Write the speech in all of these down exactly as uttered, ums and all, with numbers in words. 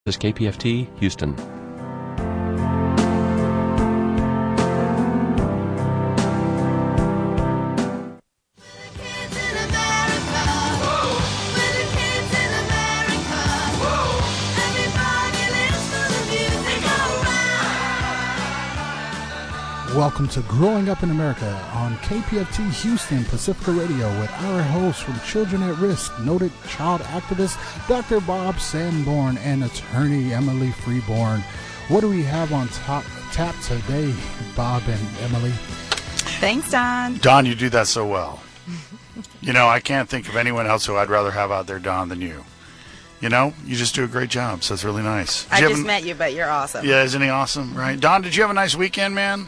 This is K P F T, Houston. Welcome to Growing Up in America on K P F T Houston Pacifica Radio with our host from Children at Risk, noted child activist Doctor Bob Sanborn and attorney Emily Freeborn. What do we have on top tap today, Bob and Emily? Thanks, Don. Don, you do that so well. You know, I can't think of anyone else who I'd rather have out there, Don, than you. You know, you just do a great job, so it's really nice. Did I you just have a- met you, but you're awesome. Yeah, isn't he awesome, right? Don, did you have a nice weekend, man?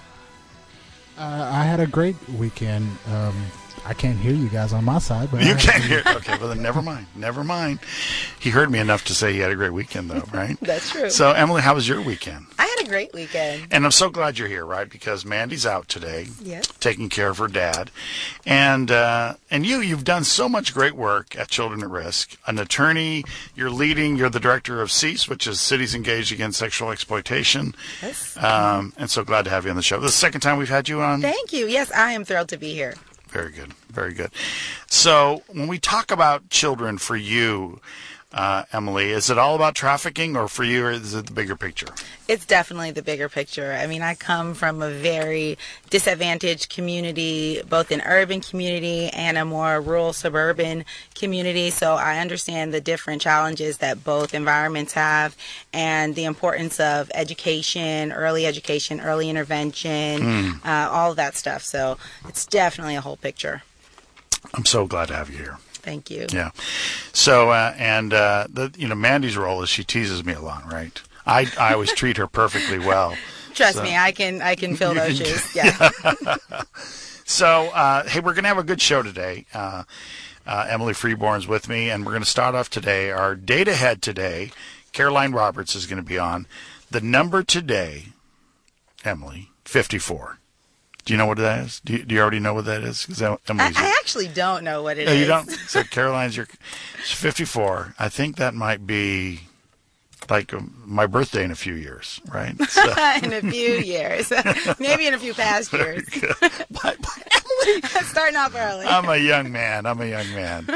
Uh, I had a great weekend. Um, I can't hear you guys on my side, but You I- can't hear. Okay, well then, never mind. Never mind. He heard me enough to say he had a great weekend, though, right? That's true. So, Emily, how was your weekend? I had a great weekend. And I'm so glad you're here, right? Because Mandy's out today, Yes. taking care of her dad, and uh, and you, you've done so much great work at Children at Risk. An attorney, you're leading. You're the director of C E A S E, which is Cities Engaged Against Sexual Exploitation. Yes. Um, and so glad to have you on the show. This is the second time we've had you on. Thank you. Yes, I am thrilled to be here. Very good. Very good. So when we talk about children for you, uh, Emily, is it all about trafficking, or for you, or is it the bigger picture? It's definitely the bigger picture. I mean, I come from a very disadvantaged community, both an urban community and a more rural suburban community. So I understand the different challenges that both environments have and the importance of education, early education, early intervention, Mm. uh, all of that stuff. So it's definitely a whole picture. I'm so glad to have you here. Thank you. Yeah. So, uh, and, uh, the, you know, Mandy's role is she teases me a lot, right? I, I always treat her perfectly well. Trust So- me, I can I can fill You those can- shoes. Yeah. So, uh, hey, we're going to have a good show today. Uh, uh, Emily Freeborn's with me, and we're going to start off today. Our data head today, Caroline Roberts, is going to be on. The number today, Emily, fifty-four. Do you know what that is? Do you, do you already know what that is? 'Cause I, Emily's I actually don't know what it No, is. you don't. So Caroline's your it's fifty-four. I think that might be like um, my birthday in a few years, right? So, In a few years, maybe in a few past years. but, but Emily, Starting off early. I'm a young man. I'm a young man.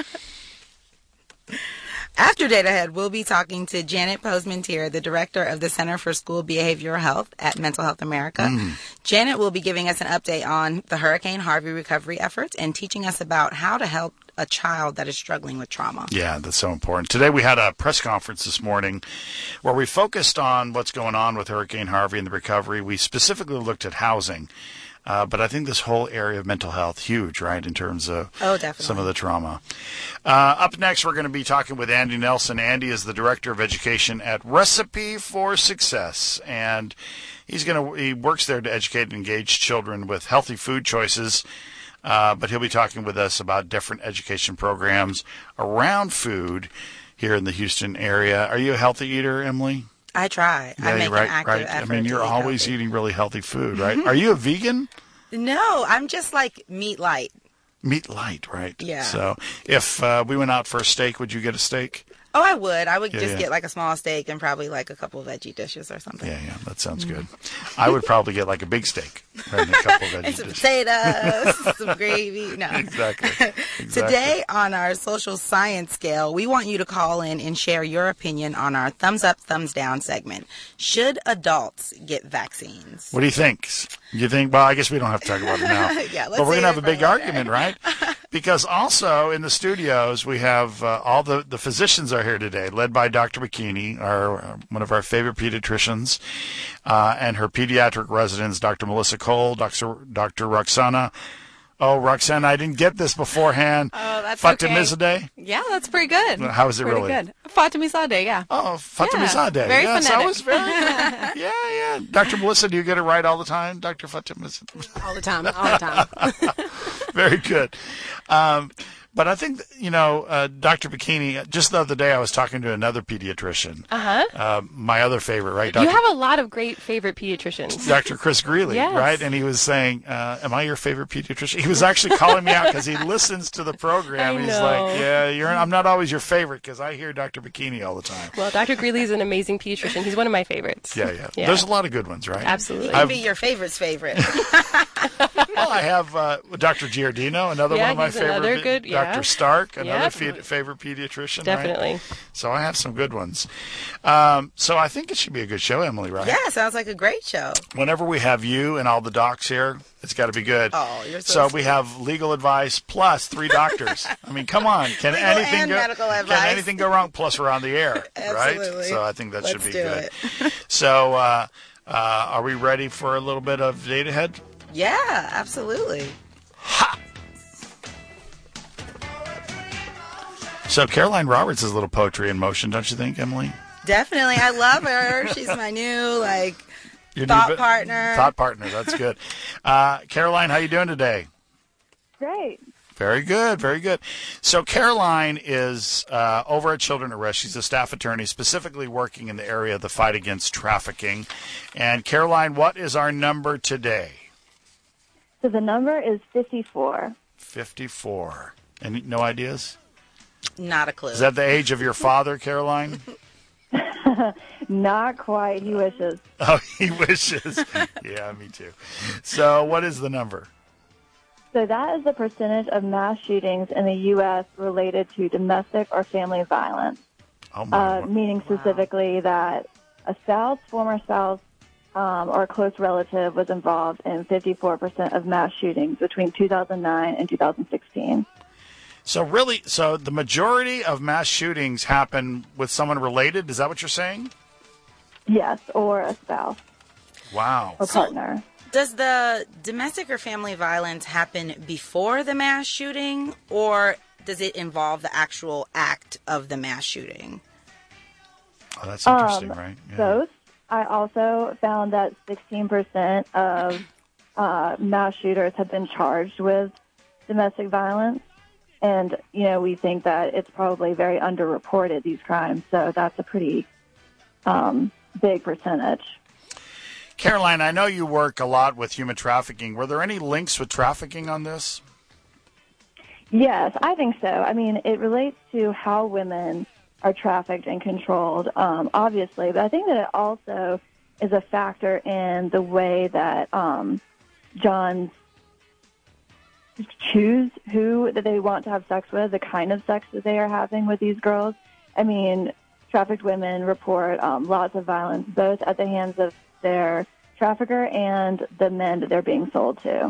After Data Head, we'll be talking to Janet Posmentier, the director of the Center for School Behavioral Health at Mental Health America. Mm. Janet will be giving us an update on the Hurricane Harvey recovery efforts and teaching us about how to help a child that is struggling with trauma. Yeah, that's so important. Today we had a press conference this morning where we focused on what's going on with Hurricane Harvey and the recovery. We specifically looked at housing. Uh, but I think this whole area of mental health, huge, right, in terms of Oh, definitely. some of the trauma. Uh, up next, we're going to be talking with Andy Nelson. Andy is the Director of Education at Recipe for Success, and he's going to he works there to educate and engage children with healthy food choices, uh, but he'll be talking with us about different education programs around food here in the Houston area. Are you a healthy eater, Emily? I try. Yeah, I make you're right, an active right. effort. I mean, to you're eat always healthy. eating really healthy food, right? Are you a vegan? No, I'm just like meat light. Meat light, right? Yeah. So if uh, we went out for a steak, would you get a steak? Oh, I would. I would Yeah, just yeah. get like a small steak and probably like a couple of veggie dishes or something. Yeah, yeah, that sounds Mm-hmm. good. I would probably get like a big steak, right, and a couple of And veggies. some potatoes, some gravy. No. Exactly. exactly. Today on our social science scale, we want you to call in and share your opinion on our thumbs up, thumbs down segment. Should adults get vaccines? What do you think? You think? Well, I guess we don't have to talk about it now. Yeah, let's but we're save gonna have it a for big later. argument, right? Because also in the studios we have uh, all the the physicians are here today, led by Doctor McKinney, our uh, one of our favorite pediatricians, uh, and her pediatric residents, Doctor Melissa Cole, Doctor Doctor Roxana. Oh, Roxana, I didn't get this beforehand. Oh, that's okay. Fatimizadeh? Yeah, that's pretty good. How is it pretty really? good. Fatimizadeh, yeah. Oh, Fatimizadeh. very yes, I phonetic. was very good. Yeah, yeah. Doctor Melissa, do you get it right all the time? Doctor Fatimizadeh? All the time, all the time. Very good. Um, But I think, you know, uh, Doctor Bikini, just the other day I was talking to another pediatrician. Uh-huh. Uh, my other favorite, right? You Doctor have a lot of great favorite pediatricians. Doctor Chris Greeley, Yes. right? And he was saying, uh, am I your favorite pediatrician? He was actually calling me out because he listens to the program. I He's know. like, yeah, you're, I'm not always your favorite because I hear Doctor Bikini all the time. Well, Doctor Greeley is an amazing pediatrician. He's one of my favorites. Yeah, yeah, Yeah. There's a lot of good ones, right? Absolutely. He'd be your favorite's favorite. Well, I have uh, Doctor Giardino, another Yeah, one of my he's favorite. another good- yeah. Doctor Stark, another Yep. fe- favorite pediatrician. Definitely. Right? So I have some good ones. Um, so I think it should be a good show, Emily, right? Yeah, sounds like a great show. Whenever we have you and all the docs here, it's got to be good. Oh, you're so So we have legal advice plus three doctors. I mean, come on. Can Legal anything and go, medical Can advice. anything go wrong? Plus we're on the air, right? Absolutely. So I think that Let's should be do good. it. So uh, uh, are we ready for a little bit of data head? Yeah, absolutely. So Caroline Roberts is a little poetry in motion, don't you think, Emily? Definitely. I love her. She's my new, like, Your new thought bit- partner. Thought partner. That's good. Uh, Caroline, how you doing today? Great. Very good, very good. So Caroline is uh, over at Children at Risk. She's a staff attorney specifically working in the area of the fight against trafficking. And Caroline, what is our number today? So the number is fifty-four. fifty-four. Any, no ideas? Not a clue. Is that the age of your father, Caroline? Not quite. He wishes. Oh, he wishes. Yeah, me too. So what is the number? So that is the percentage of mass shootings in the U S related to domestic or family violence, Oh, my uh, Lord. meaning specifically that a spouse, former spouse, um, or a close relative was involved in fifty-four percent of mass shootings between two thousand nine and two thousand sixteen. So really, so the majority of mass shootings happen with someone related? Is that what you're saying? Yes, or a spouse Wow. or partner. Does the domestic or family violence happen before the mass shooting, or does it involve the actual act of the mass shooting? Oh, that's interesting, Um, right? Yeah. Both. I also found that sixteen percent of uh, mass shooters have been charged with domestic violence. And, you know, we think that it's probably very underreported, these crimes. So that's a pretty um, big percentage. Caroline, I know you work a lot with human trafficking. Were there any links with trafficking on this? Yes, I think so. I mean, it relates to how women are trafficked and controlled, um, obviously. But I think that it also is a factor in the way that um, Johns choose who that they want to have sex with, the kind of sex that they are having with these girls. I mean, trafficked women report um, lots of violence, both at the hands of their trafficker and the men that they're being sold to.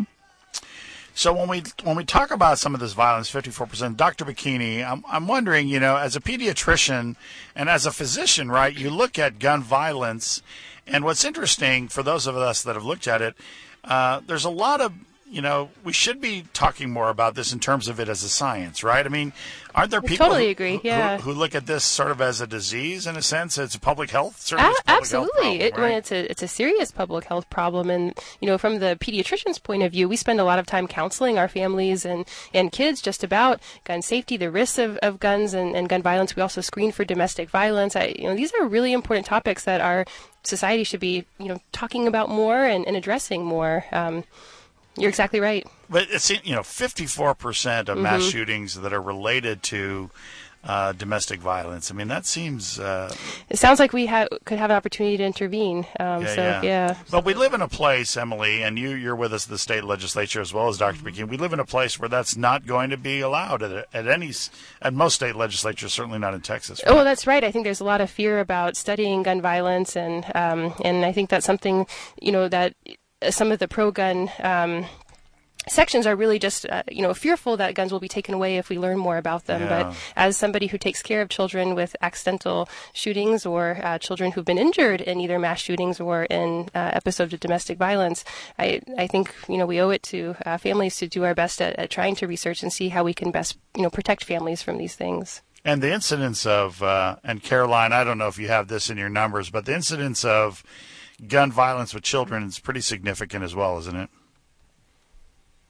So when we when we talk about some of this violence, fifty-four percent, Doctor Bikini, I'm I'm wondering, you know, as a pediatrician and as a physician, right? You look at gun violence, and what's interesting for those of us that have looked at it, uh, there's a lot of, you know, we should be talking more about this in terms of it as a science, right? I mean, aren't there people totally who, agree, who- yeah. who, who look at this sort of as a disease in a sense? It's a public health, certainly A- it's a public health absolutely. problem, It, when right? it's a it's a serious public health problem, and you know, from the pediatrician's point of view, we spend a lot of time counseling our families and, and kids just about gun safety, the risks of, of guns and, and gun violence. We also screen for domestic violence. I, you know, these are really important topics that our society should be, you know, talking about more and, and addressing more. Um, you're exactly right. But it's, you know, fifty-four percent of mass shootings that are related to uh, domestic violence. I mean, that seems... Uh, It sounds like we ha- could have an opportunity to intervene. Um, yeah, so, yeah. yeah. But we live in a place, Emily, and you, you're with us at the state legislature as well as Doctor McKean. We live in a place where that's not going to be allowed at, at any... s- At most state legislatures, certainly not in Texas. Oh, that's right. I think there's a lot of fear about studying gun violence, and um, and I think that's something, you know, that some of the pro-gun um, sections are really just, uh, you know, fearful that guns will be taken away if we learn more about them. Yeah. But as somebody who takes care of children with accidental shootings or uh, children who've been injured in either mass shootings or in uh, episodes of domestic violence, I, I think, you know, we owe it to uh, families to do our best at, at trying to research and see how we can best, you know, protect families from these things. And the incidence of, uh, and Caroline, I don't know if you have this in your numbers, but the incidence of gun violence with children is pretty significant as well, isn't it?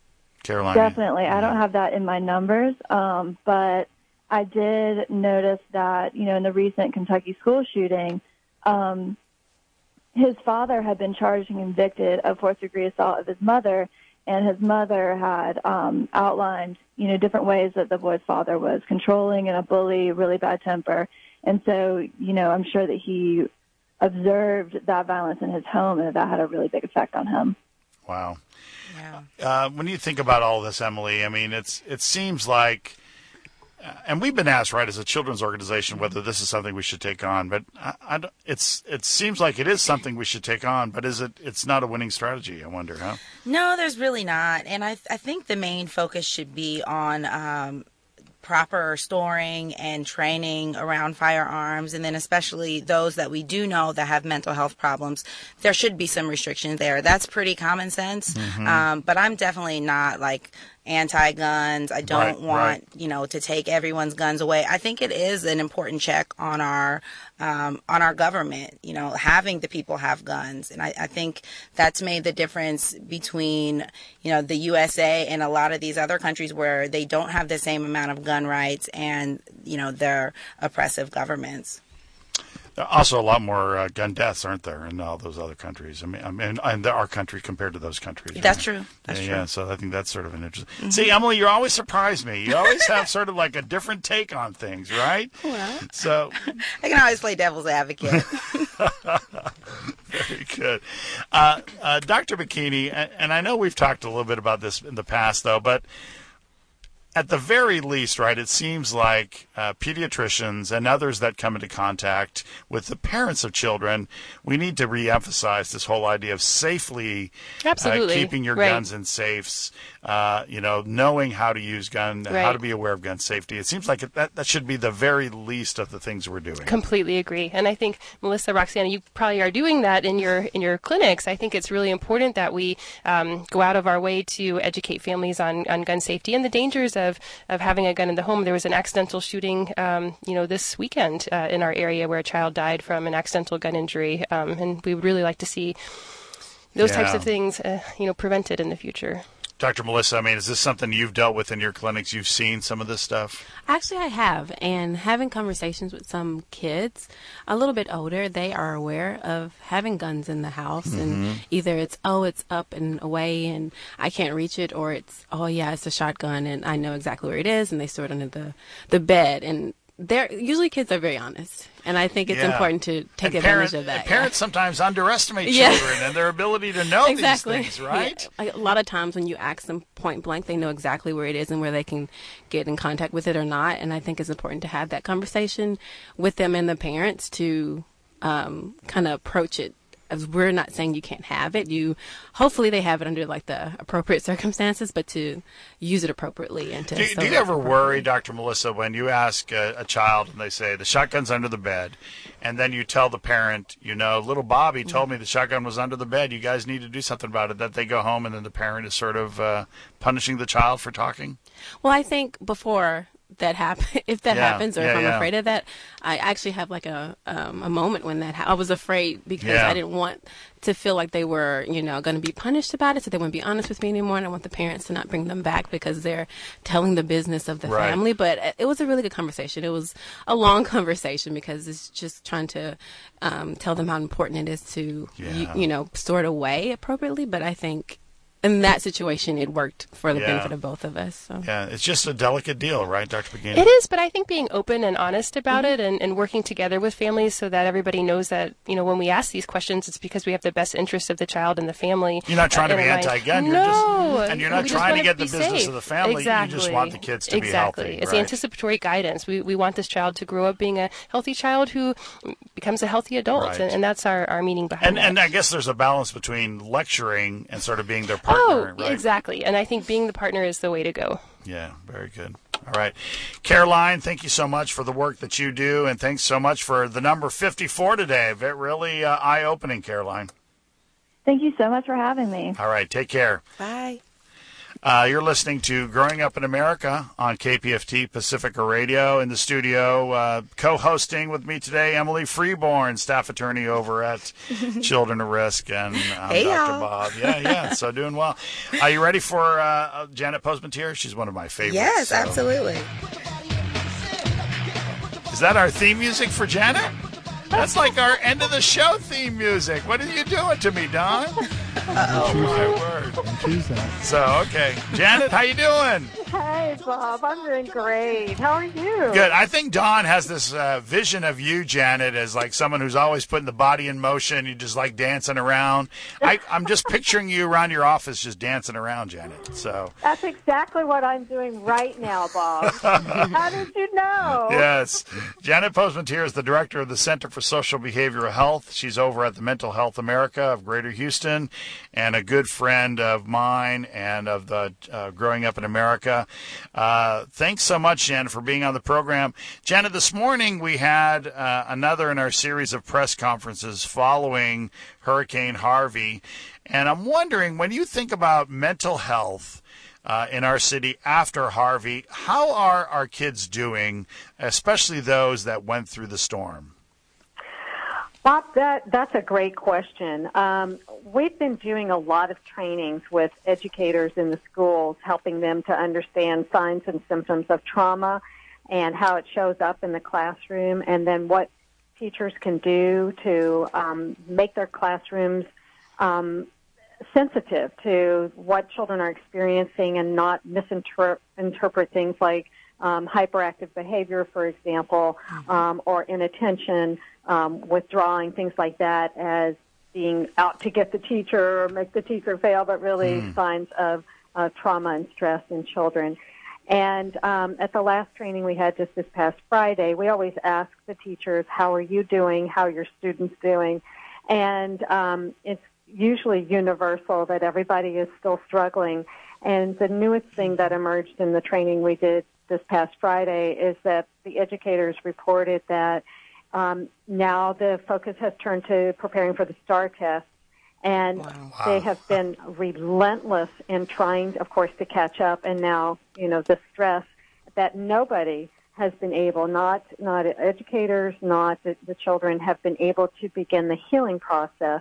Caroline? Definitely. Yeah. I don't have that in my numbers, um, but I did notice that, you know, in the recent Kentucky school shooting, um, his father had been charged and convicted of fourth-degree assault of his mother, and his mother had um, outlined, you know, different ways that the boy's father was controlling and a bully, really bad temper. And so, you know, I'm sure that he observed that violence in his home, and that had a really big effect on him. Wow. Yeah. Uh, when you think about all this, Emily, I mean, it's it seems like, uh, and we've been asked, right, as a children's organization, whether this is something we should take on. But I, I don't- it's it seems like it is something we should take on. But is it? It's not a winning strategy. I wonder, huh? No, there's really not. And I, I think the main focus should be on um, proper storing and training around firearms, and then especially those that we do know that have mental health problems. There should be some restrictions there. That's pretty common sense. Mm-hmm. Um, but I'm definitely not like anti-guns. I don't Right, want, right. you know, to take everyone's guns away. I think it is an important check on our um, on our government, you know, having the people have guns. And I, I think that's made the difference between, you know, the U S A and a lot of these other countries where they don't have the same amount of gun rights and, you know, their oppressive governments. There are also a lot more uh, gun deaths, aren't there, in all those other countries? I mean, I mean, and our country compared to those countries. That's right? true. That's yeah, true. yeah, so I think that's sort of an interesting. Mm-hmm. See, Emily, you always surprise me. You always have sort of like a different take on things, right? Well, So I can always play devil's advocate. very good. Uh, uh, Doctor Bikini, and, and I know we've talked a little bit about this in the past, though, but at the very least, right, it seems like uh, pediatricians and others that come into contact with the parents of children, we need to reemphasize this whole idea of safely Absolutely. Uh, keeping your Right. guns in safes, uh, you know, knowing how to use gun, Right. how to be aware of gun safety. It seems like it, that, that should be the very least of the things we're doing. Completely agree. And I think, Melissa, Roxana, you probably are doing that in your in your clinics. I think it's really important that we um, go out of our way to educate families on, on gun safety and the dangers of, of having a gun in the home. There was an accidental shooting, um, you know, this weekend uh, in our area where a child died from an accidental gun injury. Um, and we would really like to see those types Yeah. of things, uh, you know, prevented in the future. Doctor Melissa, I mean, is this something you've dealt with in your clinics? You've seen some of this stuff? Actually, I have. And having conversations with some kids a little bit older, they are aware of having guns in the house. Mm-hmm. And either it's, oh, it's up and away and I can't reach it, or it's, oh, yeah, it's a shotgun and I know exactly where it is. And they store it under the, the bed. And they're usually kids are very honest. And I think it's Yeah. important to take And advantage parent- of that. and parents sometimes underestimate Yeah. children and their ability to know Exactly. these things, right? Yeah. Like, a lot of times when you ask them point blank, they know exactly where it is and where they can get in contact with it or not. And I think it's important to have that conversation with them and the parents to um, kind of approach it. As we're not saying you can't have it. You hopefully they have it under like the appropriate circumstances, but to use it appropriately and to. Do, store do you it ever worry, appropriately. Doctor Melissa, when you ask a, a child and they say the shotgun's under the bed, and then you tell the parent, you know, little Bobby told me the shotgun was under the bed. You guys need to do something about it. That they go home and then the parent is sort of uh, punishing the child for talking? Well, I think before that happen, if that Yeah, happens, or yeah, if I'm yeah. afraid of that, I actually have like a um, a moment when that ha- I was afraid because Yeah. I didn't want to feel like they were, you know, going to be punished about it, so they wouldn't be honest with me anymore, and I want the parents to not bring them back because they're telling the business of the Right. family. But it- it was a really good conversation. It was a long conversation because it's just trying to um, tell them how important it is to, Yeah. you, you know, store it away appropriately. But I think in that situation, it worked for the Yeah. benefit of both of us. So. Yeah, it's just a delicate deal, right, Doctor Pagini? It is, but I think being open and honest about it and, and working together with families so that everybody knows that, you know, when we ask these questions, it's because we have the best interest of the child and the family. You're not trying uh, to in be mind. anti-gun. You're No. just, and you're not We just trying to want get the be business safe. of the family. Exactly. You just want the kids to exactly. be healthy. It's right? anticipatory guidance. We we want this child to grow up being a healthy child who becomes a healthy adult, Right. and, and that's our, our meaning behind And that. and I guess there's a balance between lecturing and sort of being their oh, partner, right? exactly. And I think being the partner is the way to go. Yeah, very good. All right. Caroline, thank you so much for the work that you do, and thanks so much for the number fifty-four today. Very really uh, eye-opening, Caroline. Thank you so much for having me. All right, take care. Bye. Uh, you're listening to Growing Up in America on K P F T Pacifica Radio. In the studio, uh, co-hosting with me today, Emily Freeborn, staff attorney over at Children at Risk, and I'm hey, Doctor y'all. Bob. Yeah, yeah, so doing well. Are you ready for uh, Janet Postmentier? She's one of my favorites. Yes, so. absolutely. Is that our theme music for Janet? That's like our end of the show theme music. What are you doing to me, Don? Uh-oh. My word. Don't choose that. So, okay. Janet, how you doing? Hey, Bob. I'm doing great. How are you? Good. I think Don has this uh, vision of you, Janet, as like someone who's always putting the body in motion. You just like dancing around. I, I'm just picturing you around your office just dancing around, Janet. So That's exactly what I'm doing right now, Bob. How did you know? yes. Janet Postmentier is the director of the Center for Social Behavioral Health. She's over at the Mental Health America of Greater Houston and a good friend of mine and of the uh, Growing Up in America. Uh, thanks so much, Janet, for being on the program. Janet, this morning we had uh, another in our series of press conferences following Hurricane Harvey. And I'm wondering, when you think about mental health uh, in our city after Harvey, how are our kids doing, especially those that went through the storm? Bob, that, that's a great question. Um, we've been doing a lot of trainings with educators in the schools, helping them to understand signs and symptoms of trauma and how it shows up in the classroom, and then what teachers can do to um, make their classrooms um, sensitive to what children are experiencing and not misinterpret things like um, hyperactive behavior, for example, um, or inattention, um, withdrawing, things like that, as being out to get the teacher or make the teacher fail, but really mm. signs of uh, trauma and stress in children. And um, at the last training we had just this past Friday, we always ask the teachers, how are you doing, how are your students doing? And um, it's usually universal that everybody is still struggling. And the newest thing that emerged in the training we did this past Friday is that the educators reported that um, now the focus has turned to preparing for the STAR test. And wow. they have been relentless in trying, of course, to catch up. And now, you know, the stress that nobody has been able, not not educators, not the, the children, have been able to begin the healing process.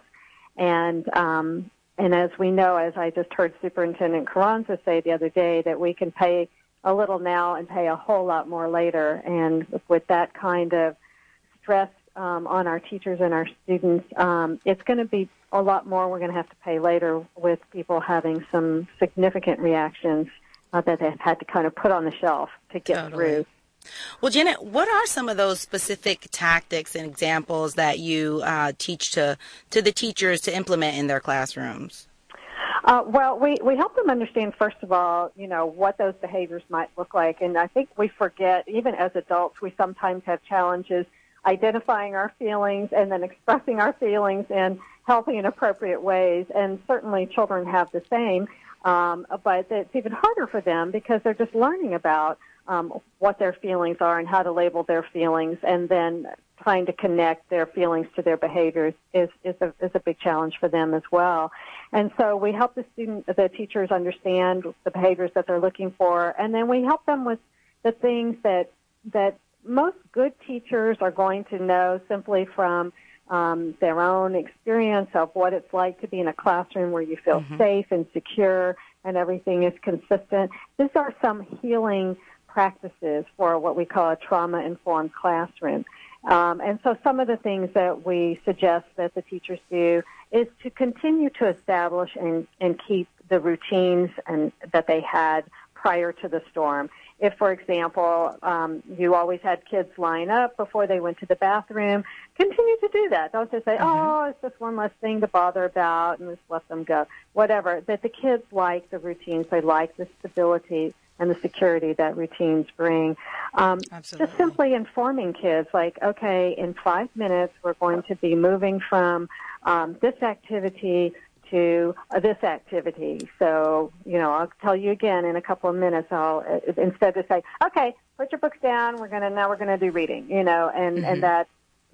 And um, and as we know, as I just heard Superintendent Carranza say the other day, that we can pay a little now and pay a whole lot more later. And with that kind of stress um, on our teachers and our students, um, it's going to be a lot more we're going to have to pay later, with people having some significant reactions uh, that they've had to kind of put on the shelf to get totally. through. Well, Janet, what are some of those specific tactics and examples that you uh, teach to, to the teachers to implement in their classrooms? Uh, well, we, we help them understand, first of all, you know, what those behaviors might look like. And I think we forget, even as adults, we sometimes have challenges identifying our feelings and then expressing our feelings in healthy and appropriate ways. And certainly children have the same, um, but it's even harder for them because they're just learning about um, what their feelings are and how to label their feelings, and then trying to connect their feelings to their behaviors is, is, a, is a big challenge for them as well. And so we help the student, the teachers understand the behaviors that they're looking for, and then we help them with the things that that most good teachers are going to know simply from um, their own experience of what it's like to be in a classroom where you feel mm-hmm. safe and secure and everything is consistent. These are some healing practices for what we call a trauma-informed classroom. Um, and so some of the things that we suggest that the teachers do is to continue to establish and, and keep the routines and that they had prior to the storm. If, for example, um, you always had kids line up before they went to the bathroom, continue to do that. Don't just say, mm-hmm. oh, it's just one less thing to bother about and just let them go. Whatever. That the kids like the routines. They like the stability and the security that routines bring. Um, Absolutely. Just simply informing kids, like, okay, in five minutes we're going to be moving from um, this activity to uh, this activity. So, you know, I'll tell you again in a couple of minutes. I'll uh, instead of say, okay, put your books down. We're gonna now we're gonna do reading. You know, and mm-hmm. and that,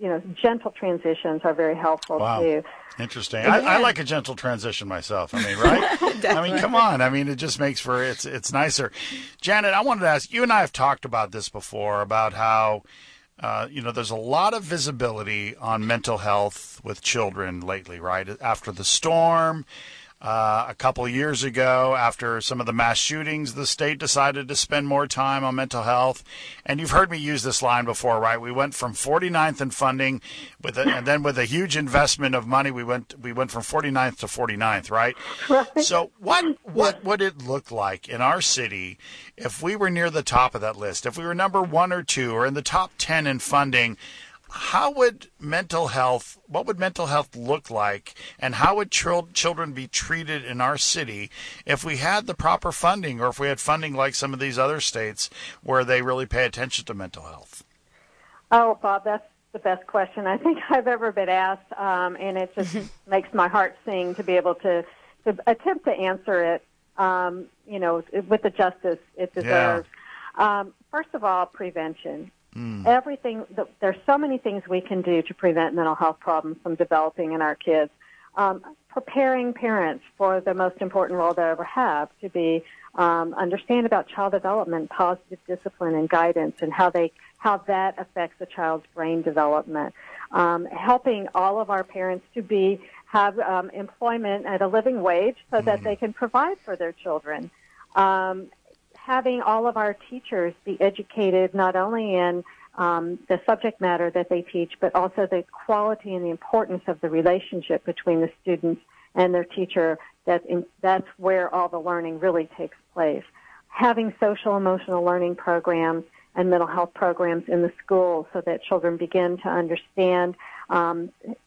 you know, gentle transitions are very helpful Wow. too. Interesting. I, I like a gentle transition myself. I mean, right? I mean, come on. I mean, it just makes for it's it's nicer. Janet, I wanted to ask you and I have talked about this before about how uh, you know there's a lot of visibility on mental health with children lately, right? After the storm. Uh, a couple of years ago, after some of the mass shootings, the state decided to spend more time on mental health. And you've heard me use this line before, right? We went from forty-ninth in funding, with a, and then with a huge investment of money, we went we went from forty-ninth to forty-ninth, right? Right. So what what would it look like in our city if we were near the top of that list? If we were number one or two or in the top ten in funding? How would mental health, what would mental health look like, and how would ch- children be treated in our city if we had the proper funding, or if we had funding like some of these other states where they really pay attention to mental health? Oh, Bob, that's the best question I think I've ever been asked, um, and it just makes my heart sing to be able to, to attempt to answer it, um, you know, with the justice it deserves. Yeah. Um, first of all, prevention. Mm. Everything, there's so many things we can do to prevent mental health problems from developing in our kids. Um, preparing parents for the most important role they ever have to be um, understand about child development, positive discipline and guidance, and how they how that affects a child's brain development. Um, helping all of our parents to be have um, employment at a living wage so mm. that they can provide for their children. Um, having all of our teachers be educated not only in um, the subject matter that they teach, but also the quality and the importance of the relationship between the students and their teacher. That in, that's where all the learning really takes place. Having social emotional learning programs and mental health programs in the schools so that children begin to understand um,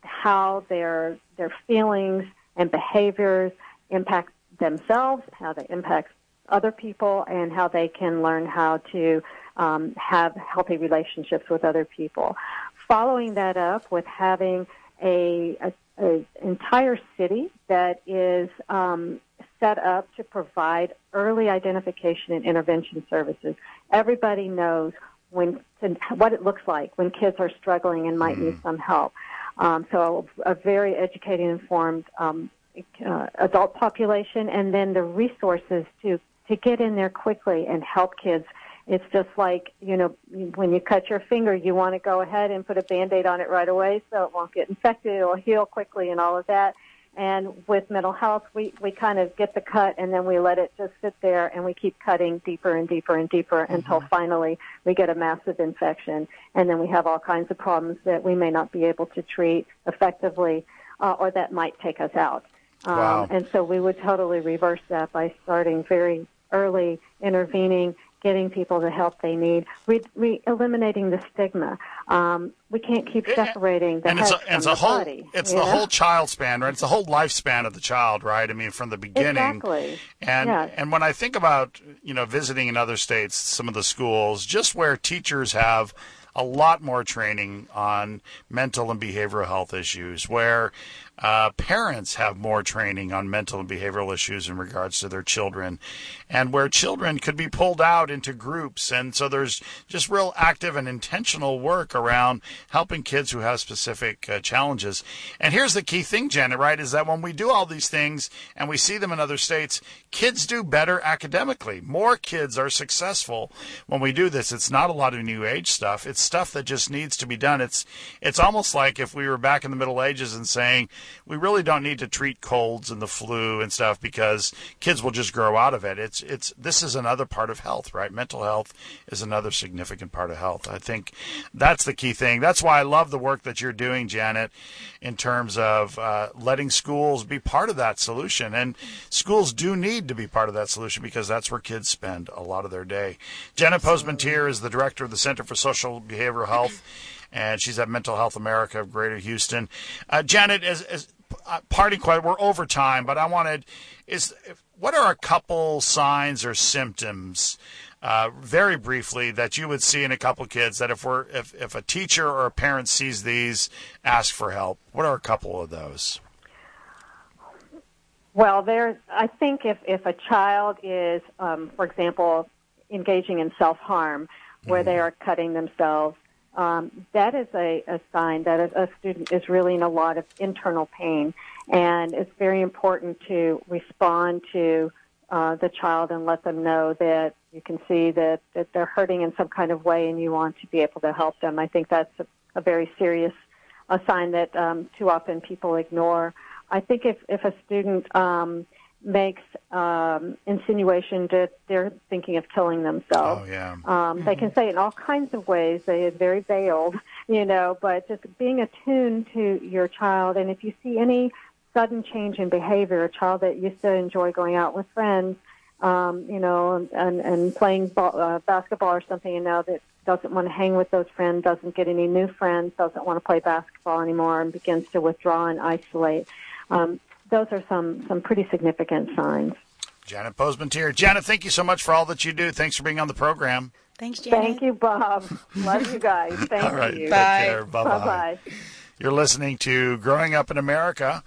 how their their feelings and behaviors impact themselves, how they impact other people, and how they can learn how to um, have healthy relationships with other people. Following that up with having a, a, a entire city that is um, set up to provide early identification and intervention services. Everybody knows when to, what it looks like when kids are struggling and might mm. need some help. Um, so a very educated, informed um, uh, adult population, and then the resources to to get in there quickly and help kids. It's just like, you know, when you cut your finger, you want to go ahead and put a Band-Aid on it right away so it won't get infected, it'll heal quickly and all of that. And with mental health, we, we kind of get the cut and then we let it just sit there and we keep cutting deeper and deeper and deeper mm-hmm. until finally we get a massive infection. And then we have all kinds of problems that we may not be able to treat effectively uh, or that might take us out. Um, wow. And so we would totally reverse that by starting very early, intervening, getting people the help they need, re- re- eliminating the stigma. Um, we can't keep separating the and head it's a, from it's the a whole, body. It's the know? whole child span, right? It's the whole lifespan of the child, right? I mean, from the beginning. Exactly. And yes. and when I think about, you know, visiting in other states, some of the schools, just where teachers have a lot more training on mental and behavioral health issues, where uh, parents have more training on mental and behavioral issues in regards to their children, and where children could be pulled out into groups. And so there's just real active and intentional work around helping kids who have specific uh, challenges. And here's the key thing, Janet, right, is that when we do all these things and we see them in other states, kids do better academically. More kids are successful when we do this. It's not a lot of new age stuff. It's stuff that just needs to be done. It's it's almost like if we were back in the Middle Ages and saying we really don't need to treat colds and the flu and stuff because kids will just grow out of it. It's it's this is another part of health, right? Mental health is another significant part of health. I think that's the key thing. That's why I love the work that you're doing, Janet, in terms of uh, letting schools be part of that solution. And schools do need to be part of that solution because that's where kids spend a lot of their day. Janet Posmentier is the director of the Center for Social Behavioral Health, and she's at Mental Health America of Greater Houston. Uh, Janet, as, as uh, parting question, we're over time, but I wanted is what are a couple signs or symptoms, uh, very briefly, that you would see in a couple kids that if we're if, if a teacher or a parent sees these, ask for help? What are a couple of those? Well, there. I think if if a child is, um, for example, engaging in self-harm, where mm. they are cutting themselves um, that is a, a sign that a, a student is really in a lot of internal pain. And it's very important to respond to uh, the child and let them know that you can see that, that they're hurting in some kind of way and you want to be able to help them. I think that's a, a very serious a sign that um, too often people ignore. I think if, if a student um, makes um, insinuation that they're thinking of killing themselves, oh, yeah. um, mm-hmm. they can say it in all kinds of ways. They are very veiled, you know, but just being attuned to your child. And if you see any sudden change in behavior, a child that used to enjoy going out with friends, um, you know, and, and playing ball, uh, basketball or something, and now that doesn't want to hang with those friends, doesn't get any new friends, doesn't want to play basketball anymore, and begins to withdraw and isolate. Um, those are some, some pretty significant signs. Janet Posmentier. Janet, thank you so much for all that you do. Thanks for being on the program. Thanks, Janet. Thank you, Bob. Love you guys. Thank all right, you. Bye. Take care. Bye-bye. Bye-bye. You're listening to Growing Up in America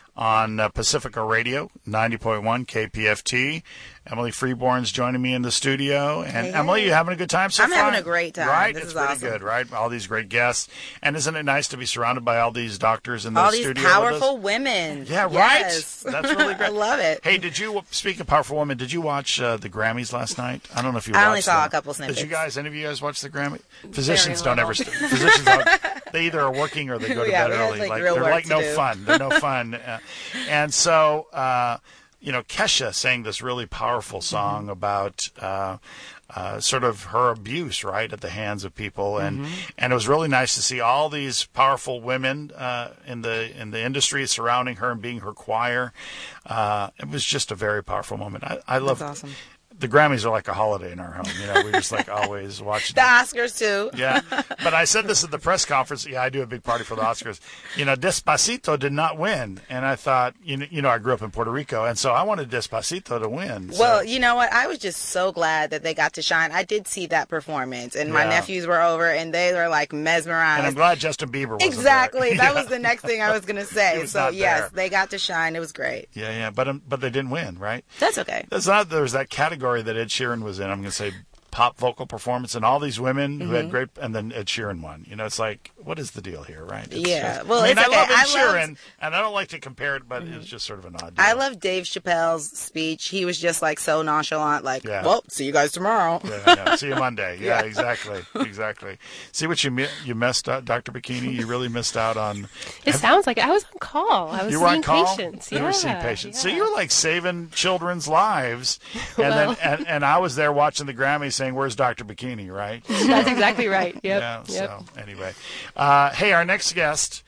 on uh, Pacifica Radio, ninety point one K P F T. Emily Freeborn's joining me in the studio. And hey, Emily, hey. you having a good time so I'm far? having a great time. Right? This it's is pretty awesome. good, right? All these great guests. And isn't it nice to be surrounded by all these doctors in the all these studio powerful with us? women. Yeah, right? Yes. That's really great. I love it. Hey, did you, speaking of powerful women, did you watch uh, the Grammys last night? I don't know if you I watched only saw them. a couple snippets. Did you guys, any of you guys watch the Grammy? Physicians Very don't little. ever, physicians don't, they either are working or they go to Yeah, bed we have, early. like, Like, real they're work like to no do. fun. They're no fun. Uh, and so, uh, you know, Kesha sang this really powerful song Mm-hmm. about uh, uh, sort of her abuse, right, at the hands of people, and Mm-hmm. and it was really nice to see all these powerful women uh, in the in the industry surrounding her and being her choir. Uh, it was just a very powerful moment. I, I love. That's awesome. The Grammys are like a holiday in our home. You know, we just like always watch The them. Oscars, too. Yeah, but I said this at the press conference. Yeah, I do a big party for the Oscars. You know, Despacito did not win, and I thought, you know, you know, I grew up in Puerto Rico, and so I wanted Despacito to win. So. Well, you know what? I was just so glad that they got to shine. I did see that performance, and my Yeah. nephews were over, and they were like mesmerized. and I'm glad Justin Bieber wasn't exactly. there. That Yeah. was the next thing I was going to He say. was So not yes, there. they got to shine. It was great. Yeah, yeah, but um, but they didn't win, right? That's okay. There's not. There's that category that Ed Sheeran was in. I'm going to say pop vocal performance, and all these women who had great, and then Ed Sheeran won. You know, it's like, what is the deal here, right? It's Yeah, just- well, I mean, it's I okay. love Ed I Sheeran, loved- and I don't like to compare it, but it's just sort of an odd deal. I love Dave Chappelle's speech. He was just like so nonchalant, like, Yeah. well, see you guys tomorrow. Yeah, I know. See you Monday. Yeah, Yeah. exactly, exactly. See what you mi- you messed up, Doctor Bikini. You really missed out on. It sounds like it. I was on call. I was You were seeing on call. patients. You yeah, were seeing patients. So yeah. you were like saving children's lives, and Well. then and, and I was there watching the Grammys, saying, "Where's Doctor Bikini?" Right? That's exactly right. Yep. Yeah. yep. So anyway, uh, hey, our next guest.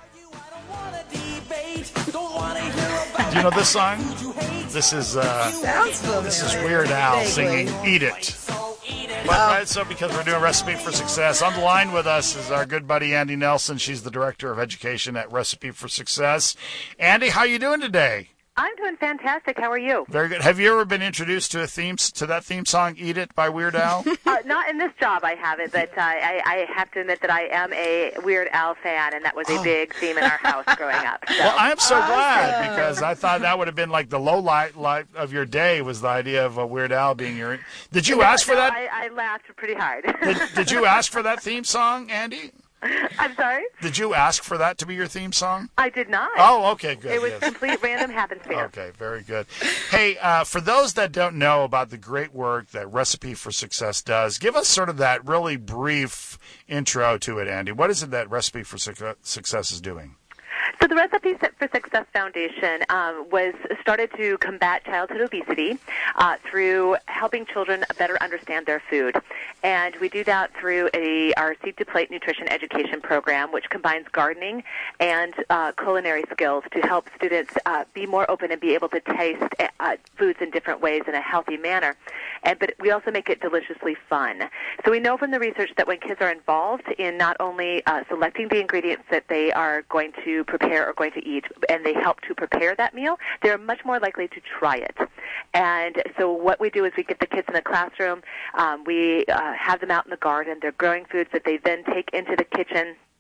Do you know this song? This is uh, Sounds familiar. this is Weird Al Vaguely. singing "Eat It." But, right, so because we're doing Recipe for Success, on the line with us is our good buddy Andy Nelson. She's the Director of Education at Recipe for Success. Andy, how you doing today? I'm doing fantastic. How are you? Very good. Have you ever been introduced to a theme to that theme song "Eat It" by Weird Al? Uh, not in this job, I haven't, but uh, I, I have to admit that I am a Weird Al fan, and that was a Oh. big theme in our house growing up. So. Well, I'm so glad because I thought that would have been like the low light, light of your day was the idea of a Weird Al being your. Did you No, ask for no, that? I, I laughed pretty hard. Did, did you ask for that theme song, Andy? I'm sorry? Did you ask for that to be your theme song? I did not. Oh, okay, good. It was yes. complete random happenstance. Okay, very good. Hey, uh, for those that don't know about the great work that Recipe for Success does, give us sort of that really brief intro to it, Andy. What is it that Recipe for Suc- Success is doing? So the Recipe for Success Foundation um, was started to combat childhood obesity uh, through helping children better understand their food. And we do that through a, our Seed to Plate nutrition education program, which combines gardening and uh, culinary skills to help students uh, be more open and be able to taste uh, foods in different ways in a healthy manner. And, but we also make it deliciously fun. So we know from the research that when kids are involved in not only uh, selecting the ingredients that they are going to prepare or going to eat, and they help to prepare that meal, they're much more likely to try it. And so what we do is we get the kids in the classroom, um, we uh, have them out in the garden, they're growing foods that they then take into the kitchen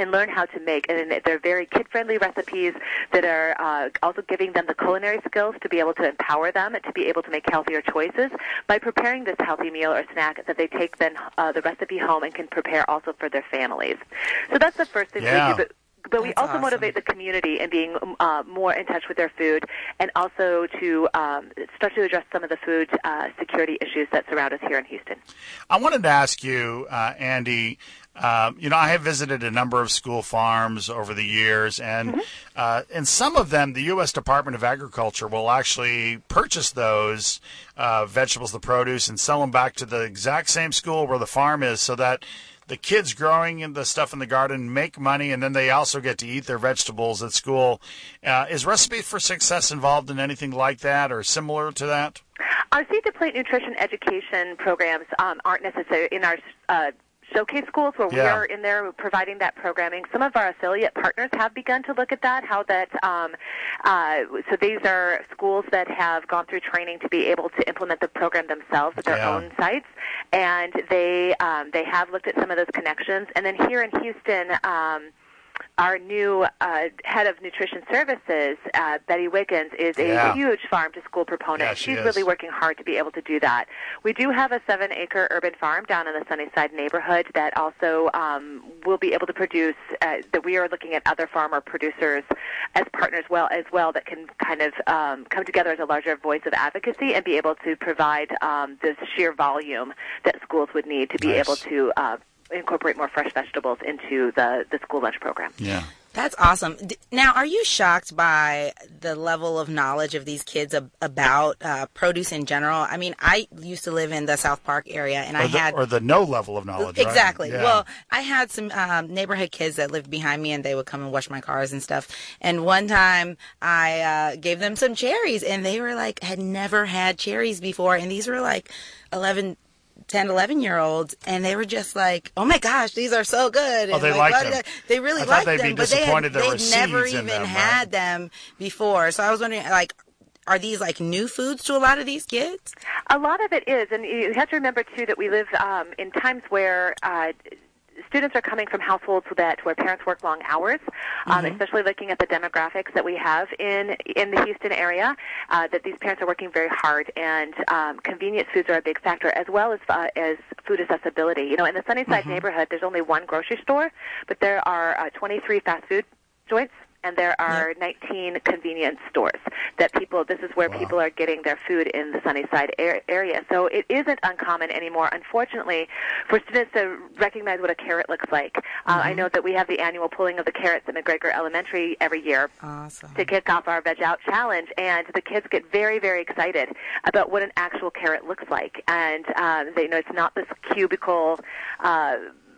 and learn how to make. And they're very kid-friendly recipes that are uh, also giving them the culinary skills to be able to empower them to be able to make healthier choices by preparing this healthy meal or snack that they take then uh, the recipe home and can prepare also for their families. So that's the first thing Yeah. we do. But But we That's also awesome. motivate the community in being uh, more in touch with their food, and also to um, start to address some of the food uh, security issues that surround us here in Houston. I wanted to ask you, uh, Andy, uh, you know, I have visited a number of school farms over the years, and mm-hmm. uh, in some of them, the U S Department of Agriculture will actually purchase those uh, vegetables, the produce, and sell them back to the exact same school where the farm is, so that the kids growing the stuff in the garden make money, and then they also get to eat their vegetables at school. Uh, is Recipe for Success involved in anything like that or similar to that? Our Seed to Plate nutrition education programs um, aren't necessary in our uh, showcase schools where Yeah. we are in there providing that programming. Some of our affiliate partners have begun to look at that, how that, um, uh, so these are schools that have gone through training to be able to implement the program themselves at their Yeah. own sites, and they um, they have looked at some of those connections. And then here in Houston, um, our new uh, head of nutrition services, uh, Betty Wiggins, is a Yeah. huge farm-to-school proponent. Yeah, she She's is. really working hard to be able to do that. We do have a seven-acre urban farm down in the Sunnyside neighborhood that also um, will be able to produce, uh, that we are looking at other farmer producers as partners well as well that can kind of um, come together as a larger voice of advocacy and be able to provide um, this sheer volume that schools would need to be Nice. able to uh, incorporate more fresh vegetables into the, the school lunch program. Yeah. That's awesome. D- Now, are you shocked by the level of knowledge of these kids ab- about uh, produce in general? I mean, I used to live in the South Park area, and Or I the, had or the no level of knowledge, right? exactly. Yeah. Well, I had some um, neighborhood kids that lived behind me, and they would come and wash my cars and stuff. And one time, I uh, gave them some cherries, and they were like had never had cherries before, and these were like eleven. ten, eleven year olds, and they were just like, oh my gosh, these are so good. Oh, And they like, liked what- them. They really I thought liked they'd be them, but they had, disappointed there were they'd never seeds in even them, right? had them before. So I was wondering, like, are these like new foods to a lot of these kids? A lot of it is, and you have to remember too that we live um, in times where uh, students are coming from households that where parents work long hours, um, Mm-hmm. especially looking at the demographics that we have in in the Houston area. Uh, that these parents are working very hard, and um, convenience foods are a big factor, as well as uh, as food accessibility. You know, in the Sunnyside Mm-hmm. neighborhood, there's only one grocery store, but there are uh, twenty-three fast food joints. And there are nineteen convenience stores that people, this is where Wow. people are getting their food in the Sunnyside ar- area. So it isn't uncommon anymore, unfortunately, for students to recognize what a carrot looks like. Uh, I know that we have the annual pulling of the carrots at McGregor Elementary every year Awesome. to kick off our Veg Out Challenge, and the kids get very, very excited about what an actual carrot looks like. And um, they know it's not this cubicle uh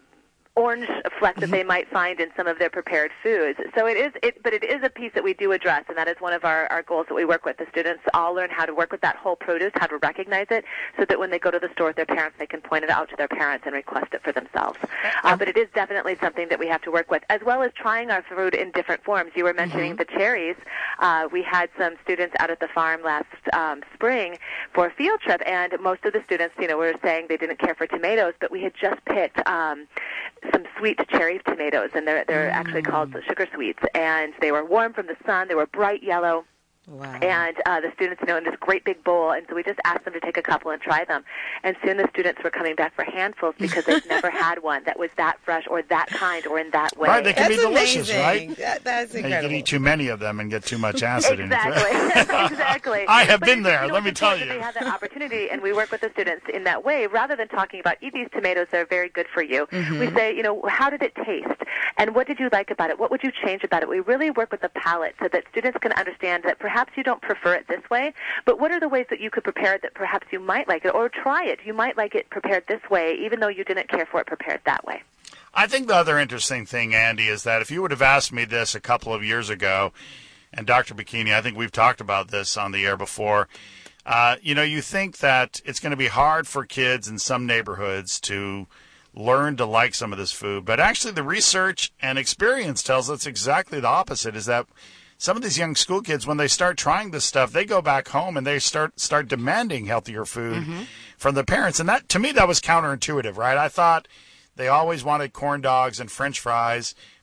orange fleck that they might find in some of their prepared foods. So it is, it, but it is a piece that we do address, and that is one of our, our goals that we work with. The students all learn how to work with that whole produce, how to recognize it, so that when they go to the store with their parents, they can point it out to their parents and request it for themselves. Uh, but it is definitely something that we have to work with, as well as trying our food in different forms. You were mentioning the cherries. Uh, we had some students out at the farm last um, spring for a field trip, and most of the students, you know, were saying they didn't care for tomatoes, but we had just picked um, some sweet cherry tomatoes, and they're they're Mm. actually called sugar sweets, and they were warm from the sun. They were bright yellow. Wow. And uh, the students, you know, in this great big bowl, and so we just asked them to take a couple and try them. And soon the students were coming back for handfuls because they've never had one that was that fresh or that kind or in that way. Right, they can That's be delicious, amazing. right? That, that's And you incredible. can eat too many of them and get too much acid in it. Exactly, exactly. I have But been it's, there, you know, let me it's tell important that you. They have that opportunity, and we work with the students in that way. Rather than talking about, eat these tomatoes, they're very good for you, we say, you know, how did it taste? And what did you like about it? What would you change about it? We really work with the palate so that students can understand that perhaps you don't prefer it this way, but what are the ways that you could prepare it that perhaps you might like it, or try it. You might like it prepared this way, even though you didn't care for it prepared that way. I think the other interesting thing, Andy, is that if you would have asked me this a couple of years ago, and Doctor Bikini, I think we've talked about this on the air before, uh, you know, you think that it's going to be hard for kids in some neighborhoods to learn to like some of this food, but actually the research and experience tells us exactly the opposite, is that some of these young school kids, when they start trying this stuff, they go back home and they start start demanding healthier food mm-hmm. from their parents. And that, to me, that was counterintuitive, right? I thought they always wanted corn dogs and French fries, but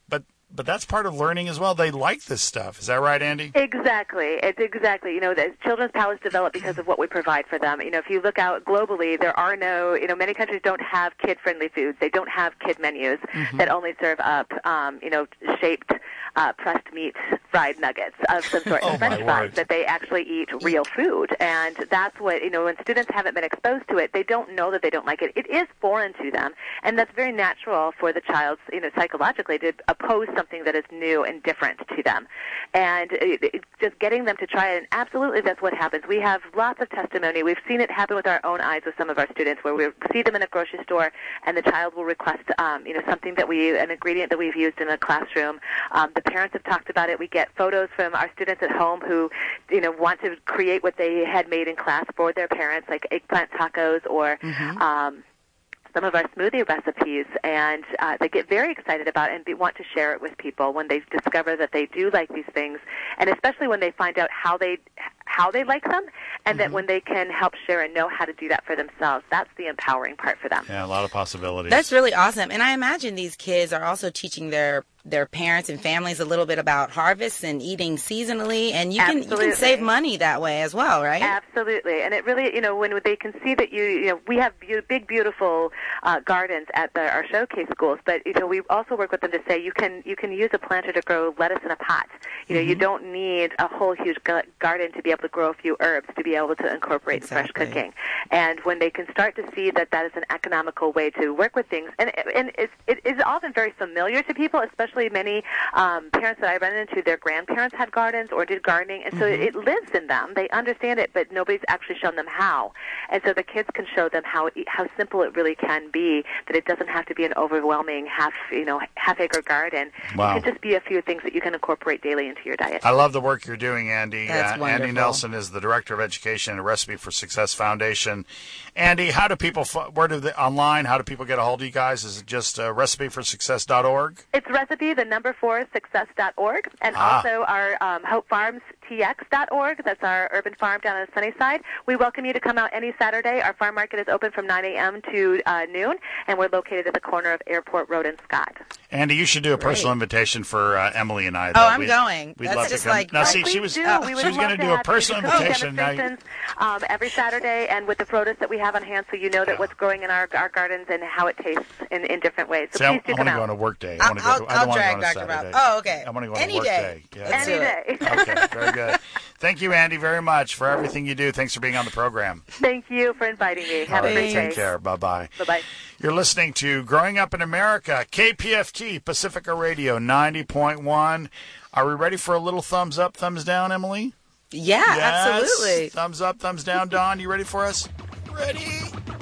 but that's part of learning as well. They like this stuff. Is that right, Andy? Exactly. It's exactly. You know, the children's palates develop because of what we provide for them. You know, if you look out globally, there are no, you know, many countries don't have kid-friendly foods. They don't have kid menus mm-hmm. that only serve up, um, you know, shaped uh, pressed meat fried nuggets of some sort, oh, French fries, that they actually eat real food. And that's what, you know, when students haven't been exposed to it, they don't know that they don't like it. It is foreign to them, and that's very natural for the child, you know, psychologically to oppose something that is new and different to them. And it, it, just getting them to try it, and absolutely that's what happens. We have lots of testimony. We've seen it happen with our own eyes with some of our students, where we see them in a grocery store, and the child will request, um, you know, something that we, an ingredient that we've used in a classroom. Um, the parents have talked about it. We get photos from our students at home who, you know, want to create what they had made in class for their parents, like eggplant tacos or mm-hmm. um, some of our smoothie recipes, and uh, they get very excited about it and be, want to share it with people when they discover that they do like these things, and especially when they find out how they how they like them, and mm-hmm. that when they can help share and know how to do that for themselves, that's the empowering part for them. Yeah, a lot of possibilities. That's really awesome. And I imagine these kids are also teaching their their parents and families a little bit about harvests and eating seasonally, and you can, you can save money that way as well, right? Absolutely. And it really, you know, when they can see that you, you know, we have be- big, beautiful uh, gardens at the, our showcase schools, but, you know, we also work with them to say you can you can use a planter to grow lettuce in a pot. You know, mm-hmm. you don't need a whole huge gu- garden to be able to grow a few herbs to be able to incorporate exactly. fresh cooking. And when they can start to see that that is an economical way to work with things, and, and it's, it is often very familiar to people, especially many um, parents that I run into, their grandparents had gardens or did gardening, and so mm-hmm. it, it lives in them. They understand it, but nobody's actually shown them how. And so the kids can show them how how simple it really can be, that it doesn't have to be an overwhelming half, you know, half-acre garden. Wow. It can just be a few things that you can incorporate daily into your diet. I love the work you're doing, Andy. That's uh, wonderful. Andy Nelson is the Director of Education at Recipe for Success Foundation. Andy, how do people, where do they, online, how do people get a hold of you guys? Is it just uh, recipe for success dot org? It's recipe, the number four, success dot org, and ah. also our um, Hope Farms T X dot org. That's our urban farm down on the Sunnyside. We welcome you to come out any Saturday. Our farm market is open from nine a.m. to uh, noon, and we're located at the corner of Airport Road and Scott. Andy, you should do a personal Great. invitation for uh, Emily and I. Though. Oh, I'm we'd, going. We'd That's love just to come. like now, oh, see, she was do. uh, we she was going to do a personal invitation. Now, um, every Saturday, and with the produce that we have on hand, so you know that yeah. what's growing in our, our gardens and how it tastes in, in different ways. So see, please do I, come I out. want to go on a work day. I want to go. I'll, To, I don't I'll want drag to go on a Doctor Saturday. Bob. Oh, okay. I want to go on Any a work day. day. Yeah. Any day. Okay, very good. Thank you, Andy, very much for everything you do. Thanks for being on the program. Thank you for inviting me. Have All a right, great day. take care. Bye-bye. Bye-bye. You're listening to Growing Up in America, K P F T, Pacifica Radio, ninety point one. Are we ready for a little thumbs up, thumbs down, Emily? Yeah, yes. absolutely. Thumbs up, thumbs down. Don, you ready for us? Ready?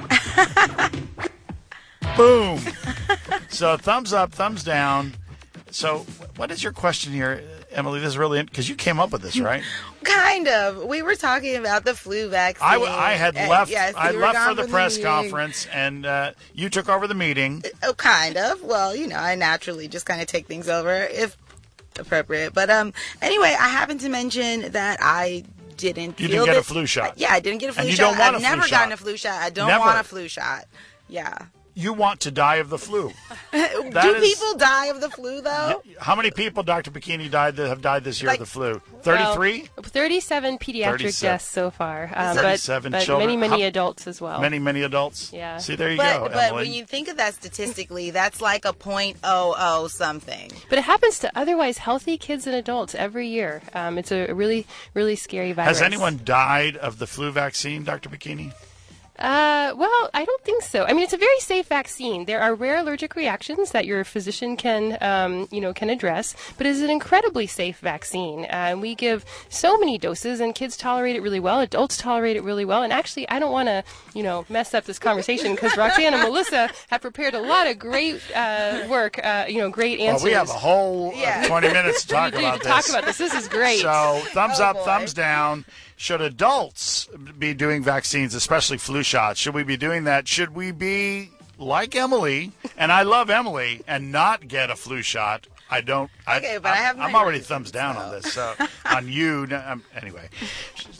Boom. So thumbs up, thumbs down. So what is your question here, Emily? This is really, because you came up with this, right? Kind of. We were talking about the flu vaccine. I, I had uh, left. yes, I left for the press the conference, and uh, you took over the meeting. Oh, kind of. Well, you know, I naturally just kind of take things over if appropriate. But um, anyway, I happened to mention that I didn't. You feel didn't get that, a flu shot. Yeah, I didn't get a flu and you shot. don't want I've a flu never shot. gotten a flu shot. I don't never. want a flu shot. Yeah. You want to die of the flu. Do is, people die of the flu, though? How many people, Doctor Bikini, died that have died this year like, of the flu? thirty-three? Well, thirty-seven pediatric thirty-seven. deaths so far. Um, thirty-seven but, but children. many, many How, adults as well. Many, many adults? Yeah. See, there you but, go, But Emily. when you think of that statistically, that's like a point oh oh something. But it happens to otherwise healthy kids and adults every year. Um, it's a really, really scary virus. Has anyone died of the flu vaccine, Doctor Bikini? Uh, well, I don't think so. I mean, it's a very safe vaccine. There are rare allergic reactions that your physician can, um, you know, can address, but it's an incredibly safe vaccine. Uh, and we give so many doses, and kids tolerate it really well. Adults tolerate it really well. And actually, I don't want to, you know, mess up this conversation because Roxanne and Melissa have prepared a lot of great uh, work, uh, you know, great answers. Well, we have a whole yeah. uh, twenty minutes to talk to about to this. Talk about this. This is great. So, thumbs oh, up, boy. thumbs down. Should adults be doing vaccines, especially flu shots? Should we be doing that? Should we be like Emily, and I love Emily, and not get a flu shot? I don't. Okay, I, but I have I'm, I'm my already reasons, thumbs down so. on this. So on you, um, anyway.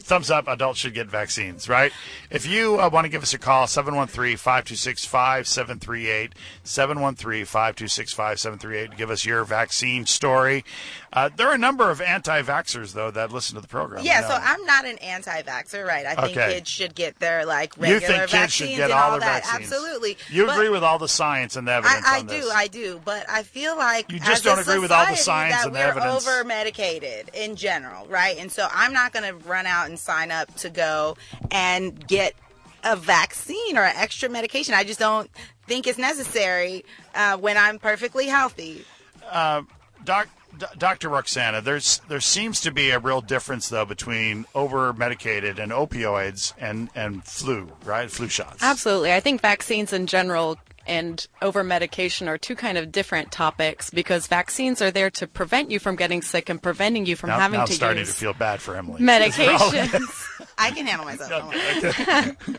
thumbs up, adults should get vaccines, right? If you uh, want to give us a call, seven one three, five two six, five seven three eight, seven one three, five two six, five seven three eight. Give us your vaccine story. Uh, there are a number of anti-vaxxers, though, that listen to the program. Yeah, so I'm not an anti-vaxxer, right? I think Okay. kids should get their, like, regular You think kids vaccines should get and all all their that. vaccines. Absolutely. You But agree with all the science and the evidence I, I on do, this? I do, but I feel like You just as a don't agree with all the society science that and the we're evidence. over-medicated in general, right? And so I'm not going to run out and sign up to go and get a vaccine or an extra medication. I just don't think it's necessary uh, when I'm perfectly healthy. Uh, doc, D- Doctor Roxana, there's there seems to be a real difference, though, between over-medicated and opioids and, and flu, right? Flu shots. Absolutely. I think vaccines in general and over-medication are two kind of different topics because vaccines are there to prevent you from getting sick and preventing you from now, having now to I'm starting use to feel bad for Emily. medications. I can handle myself. Don't worry.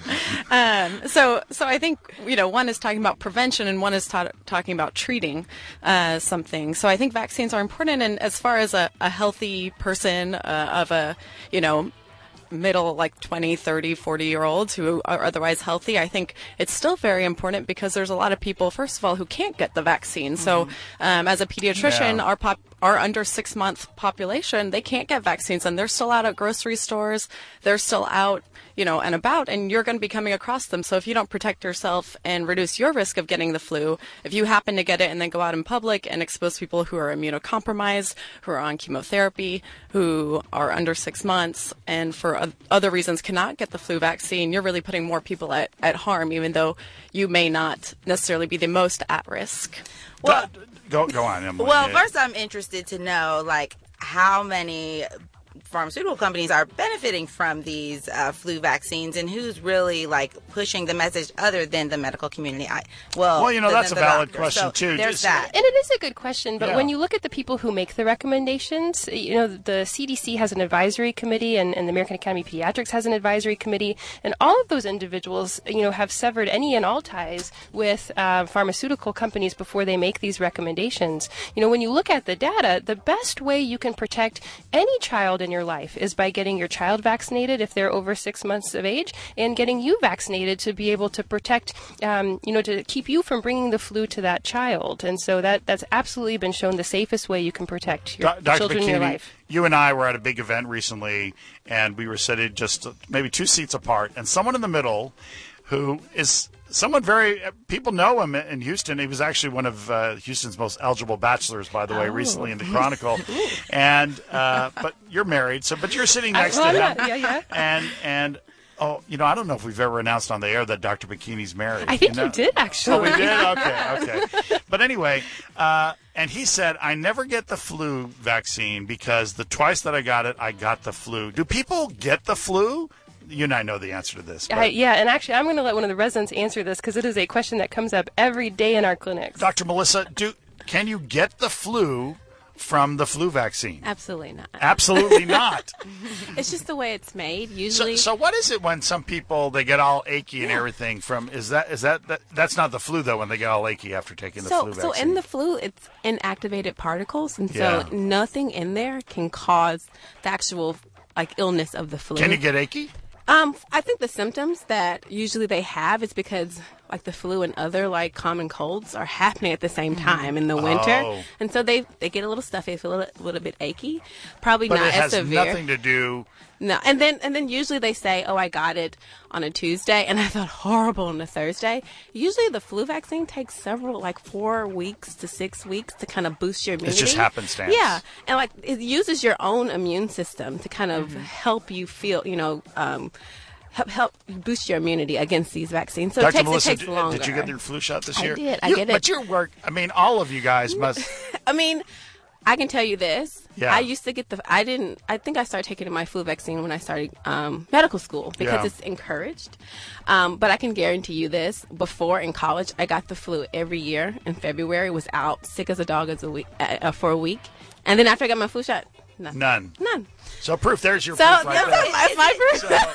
Um, so, so I think, you know, one is talking about prevention and one is ta- talking about treating uh, something. So I think vaccines are important. And as far as a, a healthy person uh, of a, you know, middle, like twenty, thirty, forty year olds who are otherwise healthy, I think it's still very important because there's a lot of people, first of all, who can't get the vaccine. Mm-hmm. So um, as a pediatrician, Yeah. our pop, our under six month population, they can't get vaccines and they're still out at grocery stores. They're still out, you know, and about, and you're going to be coming across them. So if you don't protect yourself and reduce your risk of getting the flu, if you happen to get it and then go out in public and expose people who are immunocompromised, who are on chemotherapy, who are under six months, and for other reasons cannot get the flu vaccine, you're really putting more people at, at harm, even though you may not necessarily be the most at risk. Well, Go, go on, Emily. Well, Yeah. first I'm interested to know, like, how many pharmaceutical companies are benefiting from these uh, flu vaccines and who's really, like, pushing the message other than the medical community. I, well, Well, you know, than that's a the valid doctor. question, So too. There's Just- that. And it is a good question, but Yeah. when you look at the people who make the recommendations, you know, the C D C has an advisory committee and, and the American Academy of Pediatrics has an advisory committee, and all of those individuals, you know, have severed any and all ties with uh, pharmaceutical companies before they make these recommendations. You know, when you look at the data, the best way you can protect any child in your life is by getting your child vaccinated if they're over six months of age and getting you vaccinated to be able to protect, um, you know, to keep you from bringing the flu to that child. And so that that's absolutely been shown the safest way you can protect your Do- Doctor children in your Bikini, life. you and I were at a big event recently, and we were sitting just maybe two seats apart, and someone in the middle who is someone very, people know him in Houston. He was actually one of uh, Houston's most eligible bachelors, by the way, Oh. recently in the Chronicle. and, uh, but you're married, so, but you're sitting next well, to I'm him. not- yeah, yeah. And, and, oh, you know, I don't know if we've ever announced on the air that Doctor Bikini's married. I think know? you did, actually. Oh, we did? Okay, okay. But anyway, uh, and he said, I never get the flu vaccine because the twice that I got it, I got the flu. Do people get the flu? You and I know the answer to this. but- I, yeah, and actually, I'm going to let one of the residents answer this because it is a question that comes up every day in our clinics. Doctor Melissa, do can you get the flu from the flu vaccine? Absolutely not. Absolutely not. It's just the way it's made. So, Usually, so what is it when some people they get all achy and everything from? Is that is that, that that's not the flu though? When they get all achy after taking the so flu so vaccine. in the flu, it's inactivated particles, and so Yeah. nothing in there can cause the actual like illness of the flu. Can you get achy? Um, I think the symptoms that usually they have is because like the flu and other like common colds are happening at the same time in the winter, Oh. and so they they get a little stuffy, feel a little, a little bit achy, probably But not it as has severe. nothing to do. No, and then and then usually they say, "Oh, I got it on a Tuesday, and I felt horrible on a Thursday." Usually, the flu vaccine takes several, like four weeks to six weeks to kind of boost your immunity. just happenstance. Yeah, and like it uses your own immune system to kind of help you feel, you know, um, help help boost your immunity against these vaccines. So Doctor it takes Melissa, it takes did, longer. did you get your flu shot this I year? did. I You- get it. But your work, I mean, all of you guys must. I mean, I can tell you this. Yeah. I used to get the. I didn't. I think I started taking my flu vaccine when I started um, medical school because Yeah. it's encouraged. Um, but I can guarantee you this: before in college, I got the flu every year in February. Was out sick as a dog as a week uh, for a week, and then after I got my flu shot, nothing. None. None. So proof. There's your So proof right that's there. my, my proof. So,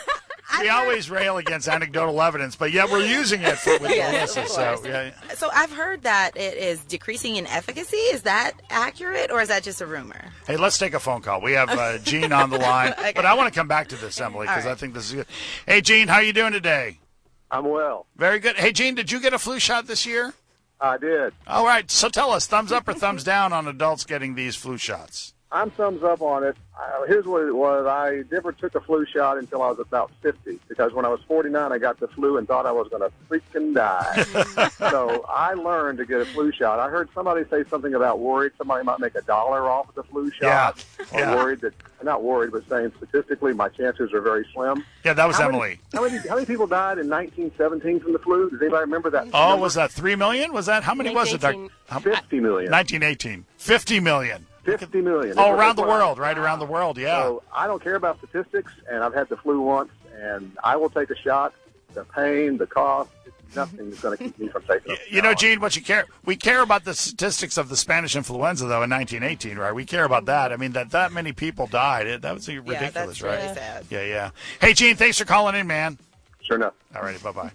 we always rail against anecdotal evidence, but yet we're using it for, with Yes, Melissa. of So, course. yeah. So I've heard that it is decreasing in efficacy. Is that accurate, or is that just a rumor? Hey, let's take a phone call. We have uh, Gene on the line, Okay. but I want to come back to this, Emily, because All I right. think this is good. Hey, Gene, how you doing today? I'm well. Very good. Hey, Gene, did you get a flu shot this year? I did. All right. So tell us, thumbs up or thumbs down on adults getting these flu shots? I'm thumbs up on it. Uh, here's what it was. I never took a flu shot until I was about fifty, because when I was forty-nine, I got the flu and thought I was going to freaking die. So I learned to get a flu shot. I heard somebody say something about worried somebody might make a dollar off of the flu shot. Yeah. Or Yeah. worried that, not worried, but saying statistically my chances are very slim. Yeah, that was How Emily. Many, how, many, how many people died in nineteen seventeen from the flu? Does anybody remember that? Oh, number? was that three million? Was that, how many was it? Doc? How- fifty million. nineteen eighteen. fifty million. fifty million. Oh, That's around the what I- world, right around the world, yeah. So I don't care about statistics, and I've had the flu once, and I will take a shot. The pain, the cough, nothing is going to keep me from taking it. You know, Gene, what you care, we care about the statistics of the Spanish influenza, though, in nineteen eighteen, right? We care about that. I mean, that that many people died. It, that was ridiculous, that's right? really sad. Yeah, yeah. Hey, Gene, thanks for calling in, man. Sure enough. All righty, bye-bye.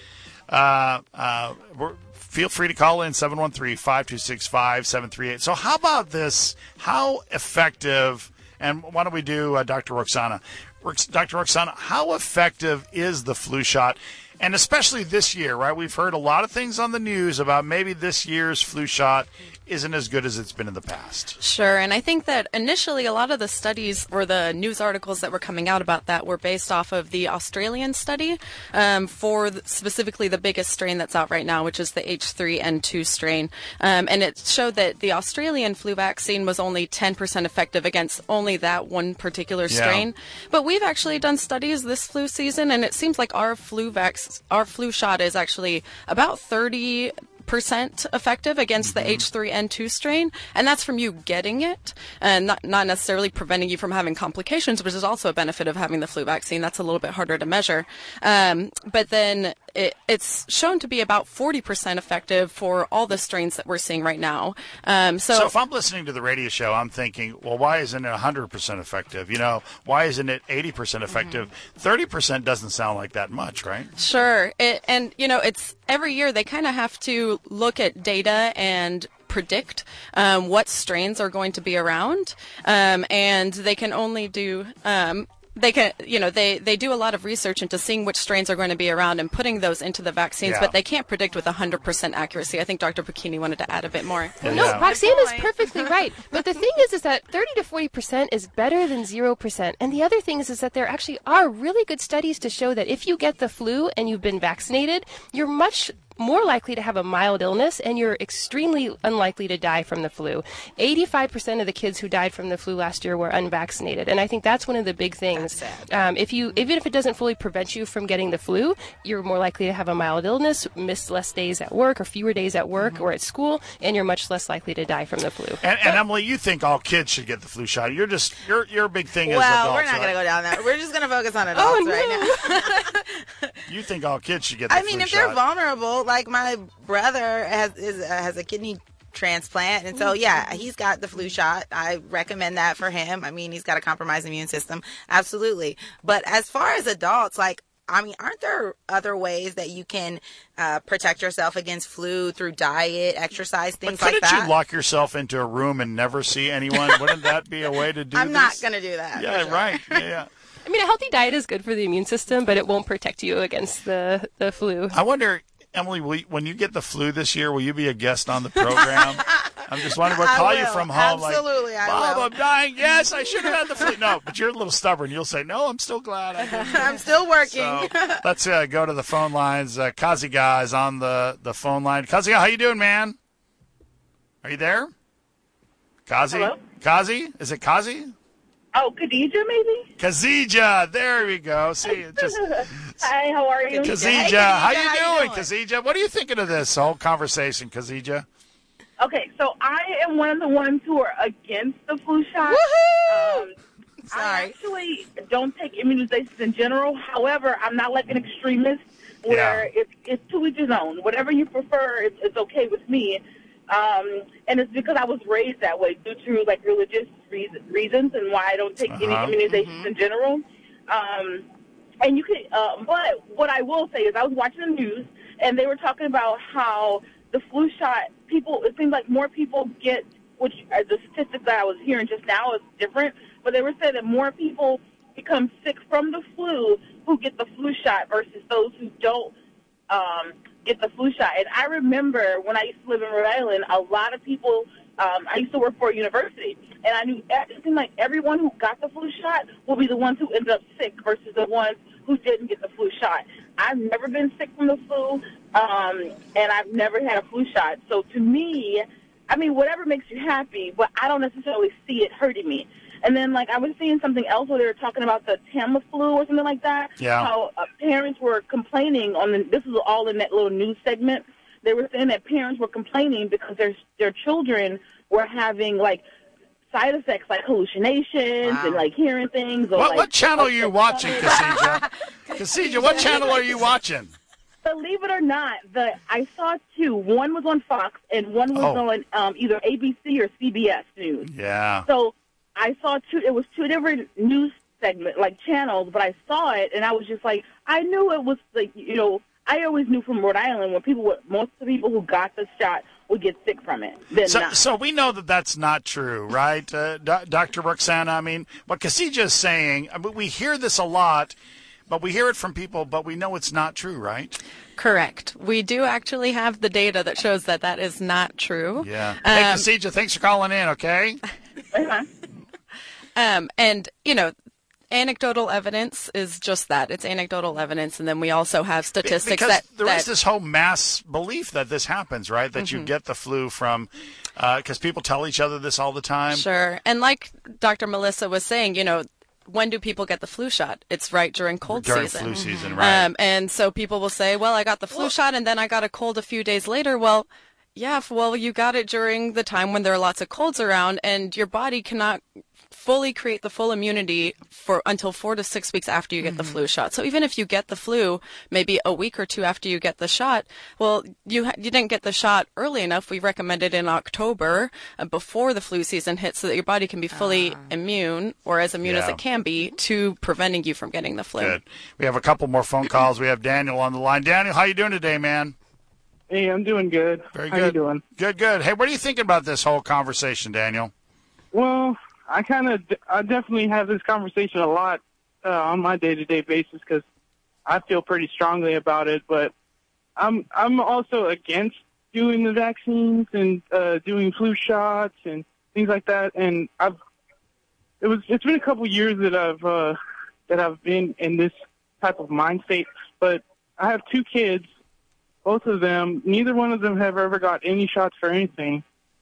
uh, uh, we're, feel free to call in seven one three, five two six, five seven three eight. So how about this? How effective, and why don't we do uh, Doctor Roxana? Rox- Doctor Roxana, how effective is the flu shot? And especially this year, right? We've heard a lot of things on the news about maybe this year's flu shot isn't as good as it's been in the past. Sure, and I think that initially a lot of the studies or the news articles that were coming out about that were based off of the Australian study um, for the, specifically the biggest strain that's out right now, which is the H three N two strain. Um, and it showed that the Australian flu vaccine was only ten percent effective against only that one particular strain. Yeah. But we've actually done studies this flu season, and it seems like our flu vax, our flu shot is actually about thirty percent effective against the H three N two strain, and that's from you getting it and not, not necessarily preventing you from having complications, which is also a benefit of having the flu vaccine. That's a little bit harder to measure. Um, but then it, it's shown to be about forty percent effective for all the strains that we're seeing right now. Um, so, So if I'm listening to the radio show, I'm thinking, well, why isn't it one hundred percent effective? You know, why isn't it eighty percent effective? thirty percent doesn't sound like that much, right? Sure. It, and, you know, it's every year they kind of have to look at data and predict um, what strains are going to be around. Um, and they can only do... Um, They can, you know, they, they do a lot of research into seeing which strains are going to be around and putting those into the vaccines, Yeah. but they can't predict with one hundred percent accuracy. I think Doctor Bikini wanted to add a bit more. No, Roxanne is perfectly right. But the thing is, is that thirty to forty percent is better than zero percent. And the other thing is, is that there actually are really good studies to show that if you get the flu and you've been vaccinated, you're much more likely to have a mild illness, and you're extremely unlikely to die from the flu. eighty-five percent of the kids who died from the flu last year were unvaccinated, and I think that's one of the big things. Um, if you, even if it doesn't fully prevent you from getting the flu, you're more likely to have a mild illness, miss less days at work or fewer days at work or at school, and you're much less likely to die from the flu. And, and Emily, you think all kids should get the flu shot? You're just your your big thing is Well, adults. we're not right? going to go down that. We're just going to focus on adults Oh, no. right now. You think all kids should get the I flu mean, if shot? they're vulnerable, like my brother has is, uh, has a kidney transplant, and so yeah, he's got the flu shot. I recommend that for him. I mean, he's got a compromised immune system, absolutely. But as far as adults, like, I mean, aren't there other ways that you can uh, protect yourself against flu through diet, exercise, things But like couldn't that? you lock yourself into a room and never see anyone? Wouldn't that be a way to do I'm this? not going to do that. Yeah, for sure. right. Yeah, yeah. I mean, a healthy diet is good for the immune system, but it won't protect you against the, the flu. I wonder, Emily, will you, when you get the flu this year, will you be a guest on the program? I'm just wondering. We'll I call you will. from home. Absolutely, like, I Bob, will. I'm dying. Yes, I should have had the flu. No, but you're a little stubborn. You'll say, no, I'm still glad I did. I'm still working. So let's uh, go to the phone lines. Uh, Kaziga is on the, the phone line. Kaziga, how you doing, man? Are you there? Kazi? Hello? Kazi? Is it Kazi? Oh, Khadija, maybe? Kazija, there we go. See, it just Hi, how are you? Kazija, Hey, how you how doing, Kazija? What are you thinking of this whole conversation, Kazija? Okay, so I am one of the ones who are against the flu shot. Woohoo! Um, I actually don't take immunizations in general. However, I'm not like an extremist where it's, it's to each his own. Whatever you prefer is, is okay with me. Um, and it's because I was raised that way due to like religious reason, reasons and why I don't take any Uh-huh. immunizations in general. Um, and you could, uh, but what I will say is I was watching the news, and they were talking about how the flu shot, people, it seems like more people get, which uh, the statistics that I was hearing just now is different, but they were saying that more people become sick from the flu who get the flu shot versus those who don't um, get the flu shot. And I remember when I used to live in Rhode Island, a lot of people, um, I used to work for a university, and I knew it seemed like everyone who got the flu shot will be the ones who ended up sick versus the ones who didn't get the flu shot. I've never been sick from the flu, um, and I've never had a flu shot. So to me, I mean, whatever makes you happy, but I don't necessarily see it hurting me. And then, like, I was seeing something else where they were talking about the Tamiflu or something like that. Yeah. How uh, parents were complaining on the, this is all in that little news segment. They were saying that parents were complaining because their their children were having, like, side effects like hallucinations wow. and, like, hearing things. Or, what, like, what channel are you watching, Khasija? Khasija, what channel are you watching? Believe it or not, the I saw two. One was on Fox, and one was oh. on um, either A B C or C B S News. Yeah. So I saw two. It was two different news segment, like channels, but I saw it, and I was just like, I knew it was like, you know, I always knew from Rhode Island when people, would, most of the people who got the shot would get sick from it. Then so, not. so we know that that's not true, right, uh, Do- Doctor Roxana? I mean, what Khasija is saying, I mean, we hear this a lot, but we hear it from people, but we know it's not true, right? Correct. We do actually have the data that shows that that is not true. Yeah. Um, hey, Khasija, thanks for calling in, okay? um, and, you know, anecdotal evidence is just that. It's anecdotal evidence, and then we also have statistics because that... there that, is this whole mass belief that this happens, right? That mm-hmm. you get the flu from... Because uh, people tell each other this all the time. Sure. And like Doctor Melissa was saying, you know, when do people get the flu shot? It's right during cold during season. During flu season, right. Um, and so people will say, well, I got the flu well, shot and then I got a cold a few days later. Well, yeah, well, you got it during the time when there are lots of colds around, and your body cannot fully create the full immunity for until four to six weeks after you get mm-hmm. the flu shot. So even if you get the flu maybe a week or two after you get the shot, well, you ha- you didn't get the shot early enough. We recommend it in October uh, before the flu season hits, so that your body can be fully uh, immune, or as immune yeah. as it can be, to preventing you from getting the flu. Good. We have a couple more phone calls. We have Daniel on the line. Daniel, how you doing today, man? Hey, I'm doing good. Very how good. you doing? Good, good. Hey, what are you thinking about this whole conversation, Daniel? Well, I kind of, I definitely have this conversation a lot uh, on my day-to-day basis because I feel pretty strongly about it. But I'm, I'm also against doing the vaccines and uh, doing flu shots and things like that. And I've, it was, it's been a couple years that I've, uh, that I've been in this type of mind state. But I have two kids. Both of them, neither one of them have ever got any shots for anything.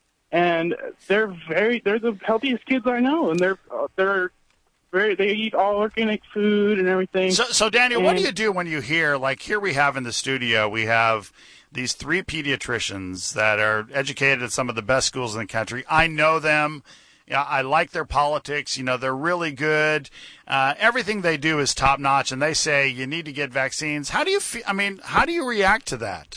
And they're very, they're the healthiest kids I know. And they're, uh, they're very, they eat all organic food and everything. So, so Daniel, and, what do you do when you hear, like here we have in the studio, we have these three pediatricians that are educated at some of the best schools in the country. I know them. Yeah, I like their politics. You know, they're really good. Uh, everything they do is top notch, and they say you need to get vaccines. How do you feel? I mean, how do you react to that?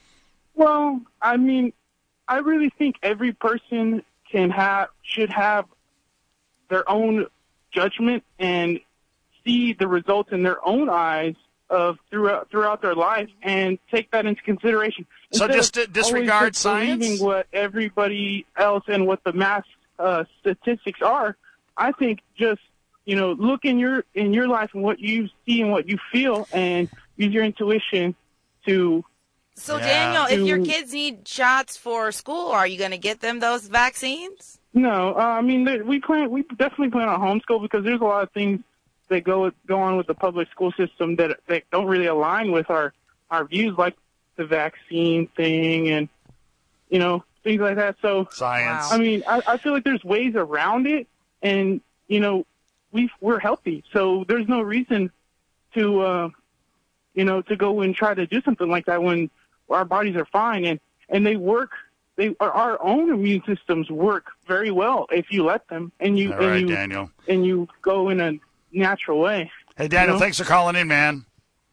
Well, I mean, I really think every person can have should have their own judgment and see the results in their own eyes of throughout throughout their life and take that into consideration. So Instead just of disregard always just science? Believing what everybody else and what the mass uh, statistics are, I think just, you know, look in your in your life and what you see and what you feel, and use your intuition to. So Yeah. Daniel, if To- your kids need shots for school, are you going to get them those vaccines? No, uh, I mean they- we plan. We definitely plan on homeschool because there's a lot of things that go with, go on with the public school system that that don't really align with our our views, like the vaccine thing and you know things like that. So Science. I mean, I, I feel like there's ways around it, and you know, we we're healthy, so there's no reason to, uh, you know, to go and try to do something like that when our bodies are fine and and they work. They our own immune systems work very well if you let them, and you All and right, you Daniel. and you go in a natural way. Hey, Daniel, you know? thanks for calling in, man.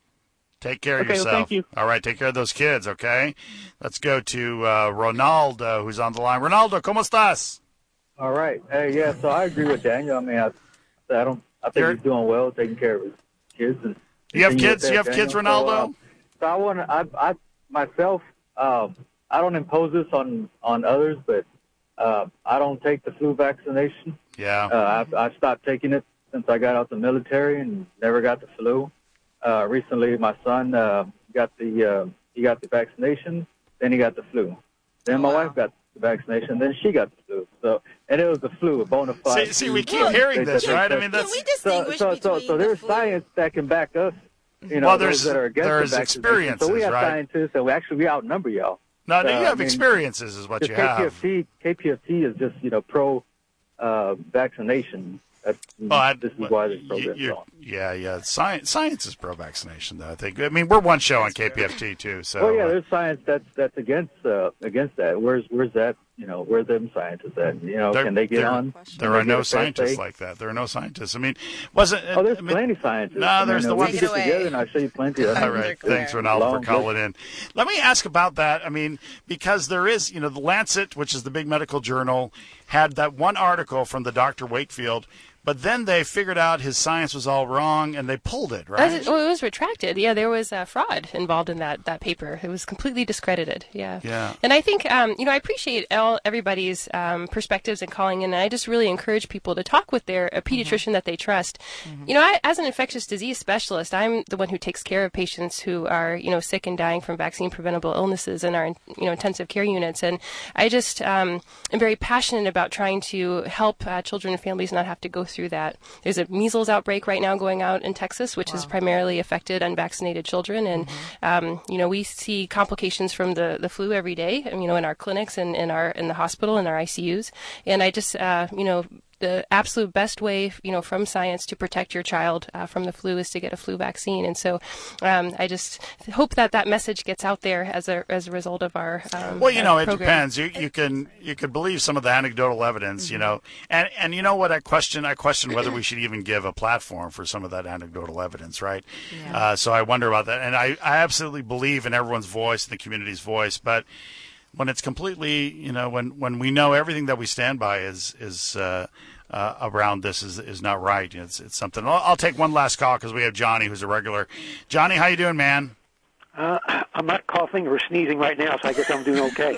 Take care of Okay, well, yourself. thank you. All right, take care of those kids, okay? Let's go to uh, Ronaldo, who's on the line. Ronaldo, ¿cómo estás? All right. Hey, yeah, so I agree with Daniel. I mean, I, I don't. I think You're- he's doing well, taking care of his kids. And You have continue kids? with that, You have Daniel. kids, Ronaldo? So, uh, so I want to, I, I myself, um, I don't impose this on, on others, but uh, I don't take the flu vaccination. Yeah. Uh, I've, I've stopped taking it since I got out the military and never got the flu. Uh, recently, my son uh, got the uh, he got the vaccination, then he got the flu. Then my wife got the vaccination, then she got the flu. So, and it was the flu, a bona fide. See, see we keep hearing this, right? I mean, that's so, so, so, so there's science that can back us. You know, Well, there's- those that are against there's the vaccination. experiences, So we have right? scientists, and we actually we outnumber y'all. No, no, Uh, you I have mean, experiences is what you K P have. F T, K P F T is just, you know, pro uh, vaccination. That's, Well, I- this is why this program is You- on. yeah, yeah. Science, science is pro-vaccination, though. I think. I mean, we're one show on K P F T too. So. Well, yeah, uh, there's science that's that's against uh, against that. Where's where's that? You know, where them scientists at? You know, There- can they get there- on? There Can are they no get a fair scientists say? like that. There are no scientists. I mean, wasn't Oh, there's I mean, plenty of scientists. No, I there's mean, the we ones. can get together and I'll show you plenty of. All right, thanks, Ronaldo, for Long calling in. Let me ask about that. I mean, because there is, you know, the Lancet, which is the big medical journal, had that one article from the Doctor Wakefield. But then they figured out his science was all wrong, and they pulled it, right? As it, well, it was retracted. Yeah, there was uh, fraud involved in that, that paper. It was completely discredited. Yeah. Yeah. And I think, um, you know, I appreciate all everybody's um, perspectives and calling in. And I just really encourage people to talk with their a pediatrician mm-hmm. that they trust. Mm-hmm. You know, I, as an infectious disease specialist, I'm the one who takes care of patients who are, you know, sick and dying from vaccine preventable illnesses in our, you know, intensive care units. And I just um, am very passionate about trying to help uh, children and families not have to go through that. There's a measles outbreak right now going out in Texas, which wow. has primarily affected unvaccinated children. And, mm-hmm. um, you know, we see complications from the, the flu every day, you know, in our clinics and in our in the hospital, in our I C Us. And I just, uh, you know, the absolute best way, you know, from science to protect your child uh, from the flu is to get a flu vaccine. And so um, I just hope that that message gets out there as a as a result of our um, well, you know, it program. depends. You you can you could believe some of the anecdotal evidence, mm-hmm. you know, and and you know what I question I question whether we should even give a platform for some of that anecdotal evidence, right? Yeah. Uh, so I wonder about that, and I I absolutely believe in everyone's voice, in the community's voice, but when it's completely, you know, when, when we know everything that we stand by is is uh, uh, around this is is not right. It's it's something. I'll, I'll take one last call because we have Johnny, who's a regular. Johnny, how you doing, man? Uh, I'm not coughing or sneezing right now, so I guess I'm doing okay.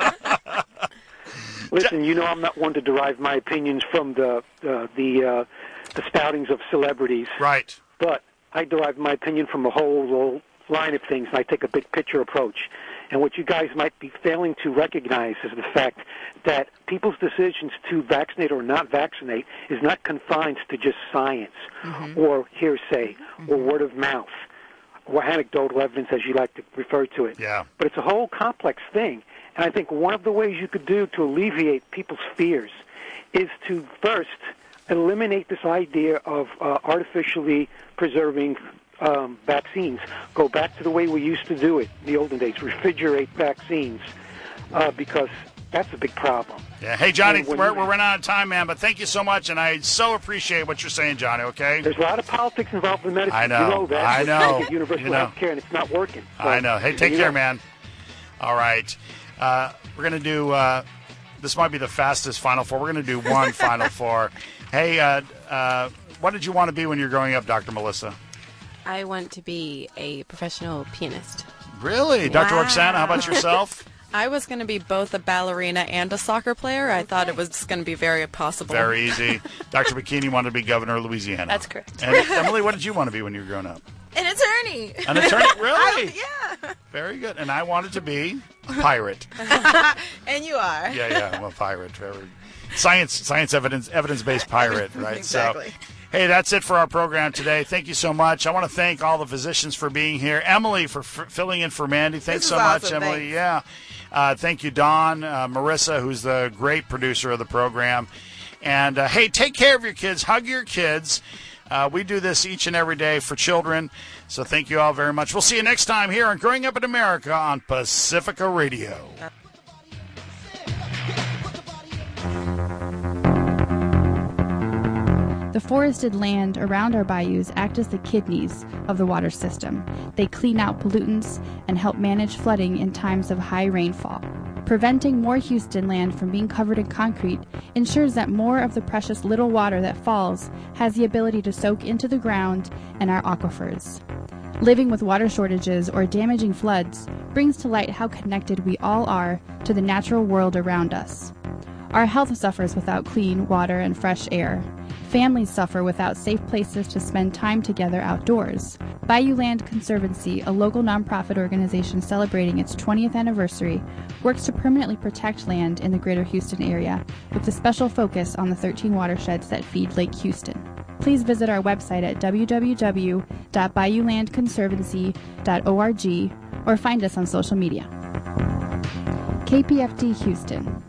Listen, you know I'm not one to derive my opinions from the uh, the uh, the spoutings of celebrities. Right. But I derive my opinion from a whole, whole line of things, and I take a big picture approach. And what you guys might be failing to recognize is the fact that people's decisions to vaccinate or not vaccinate is not confined to just science mm-hmm. or hearsay mm-hmm. or word of mouth or anecdotal evidence, as you like to refer to it. Yeah. But it's a whole complex thing. And I think one of the ways you could do to alleviate people's fears is to first eliminate this idea of uh, artificially preserving Um, vaccines. Go back to the way we used to do it in the olden days, refrigerate vaccines, uh, because that's a big problem. Yeah. Hey, Johnny, we're, we're, we're running out of time, man, but thank you so much, and I so appreciate what you're saying, Johnny, okay? There's a lot of politics involved in medicine. I know. You know that. I We're know. trying to get universal you know. health care, and it's not working. So, I know. Hey, take care, know. man. All right. Uh, we're going to do, uh, this might be the fastest Final Four. We're going to do one Final Four. Hey, uh, uh, what did you want to be when you were growing up, Doctor Melissa? I want to be a professional pianist. Really? Doctor Wow. Roxana, how about yourself? I was going to be both a ballerina and a soccer player. I thought it was going to be very possible. Very easy. Doctor Bikini wanted to be governor of Louisiana. That's correct. And Emily, what did you want to be when you were growing up? An attorney. An attorney? Really? Yeah. Very good. And I wanted to be a pirate. And you are. Yeah, yeah, I'm a pirate. Very science, science evidence, evidence-based pirate, right? Exactly. So, hey, that's it for our program today. Thank you so much. I want to thank all the physicians for being here. Emily for f- filling in for Mandy. Thanks This so is much, awesome. Emily. Thanks. Yeah. Uh, thank you, Dawn, uh, Marissa, who's the great producer of the program. And, uh, hey, take care of your kids. Hug your kids. Uh, we do this each and every day for children. So thank you all very much. We'll see you next time here on Growing Up in America on Pacifica Radio. The forested land around our bayous act as the kidneys of the water system. They clean out pollutants and help manage flooding in times of high rainfall. Preventing more Houston land from being covered in concrete ensures that more of the precious little water that falls has the ability to soak into the ground and our aquifers. Living with water shortages or damaging floods brings to light how connected we all are to the natural world around us. Our health suffers without clean water and fresh air. Families suffer without safe places to spend time together outdoors. Bayou Land Conservancy, a local nonprofit organization celebrating its twentieth anniversary, works to permanently protect land in the greater Houston area with a special focus on the thirteen watersheds that feed Lake Houston. Please visit our website at w w w dot bayou land conservancy dot org or find us on social media. K P F T Houston.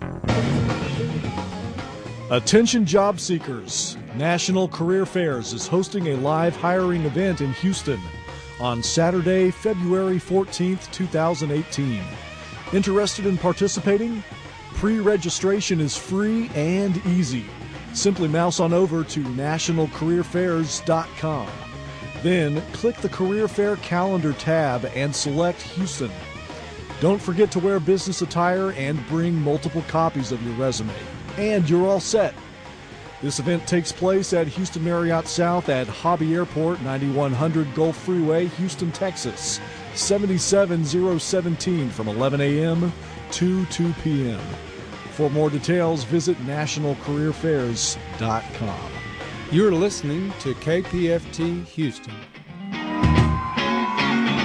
Attention job seekers. National Career Fairs is hosting a live hiring event in Houston on Saturday, February fourteenth, twenty eighteen. Interested in participating? Pre-registration is free and easy. Simply mouse on over to national career fairs dot com. Then click the Career Fair Calendar tab and select Houston. Don't forget to wear business attire and bring multiple copies of your resume. And you're all set. This event takes place at Houston Marriott South at Hobby Airport, ninety-one hundred Gulf Freeway, Houston, Texas, seven seven zero one seven from eleven a.m. to two p.m. For more details, visit national career fairs dot com. You're listening to K P F T Houston.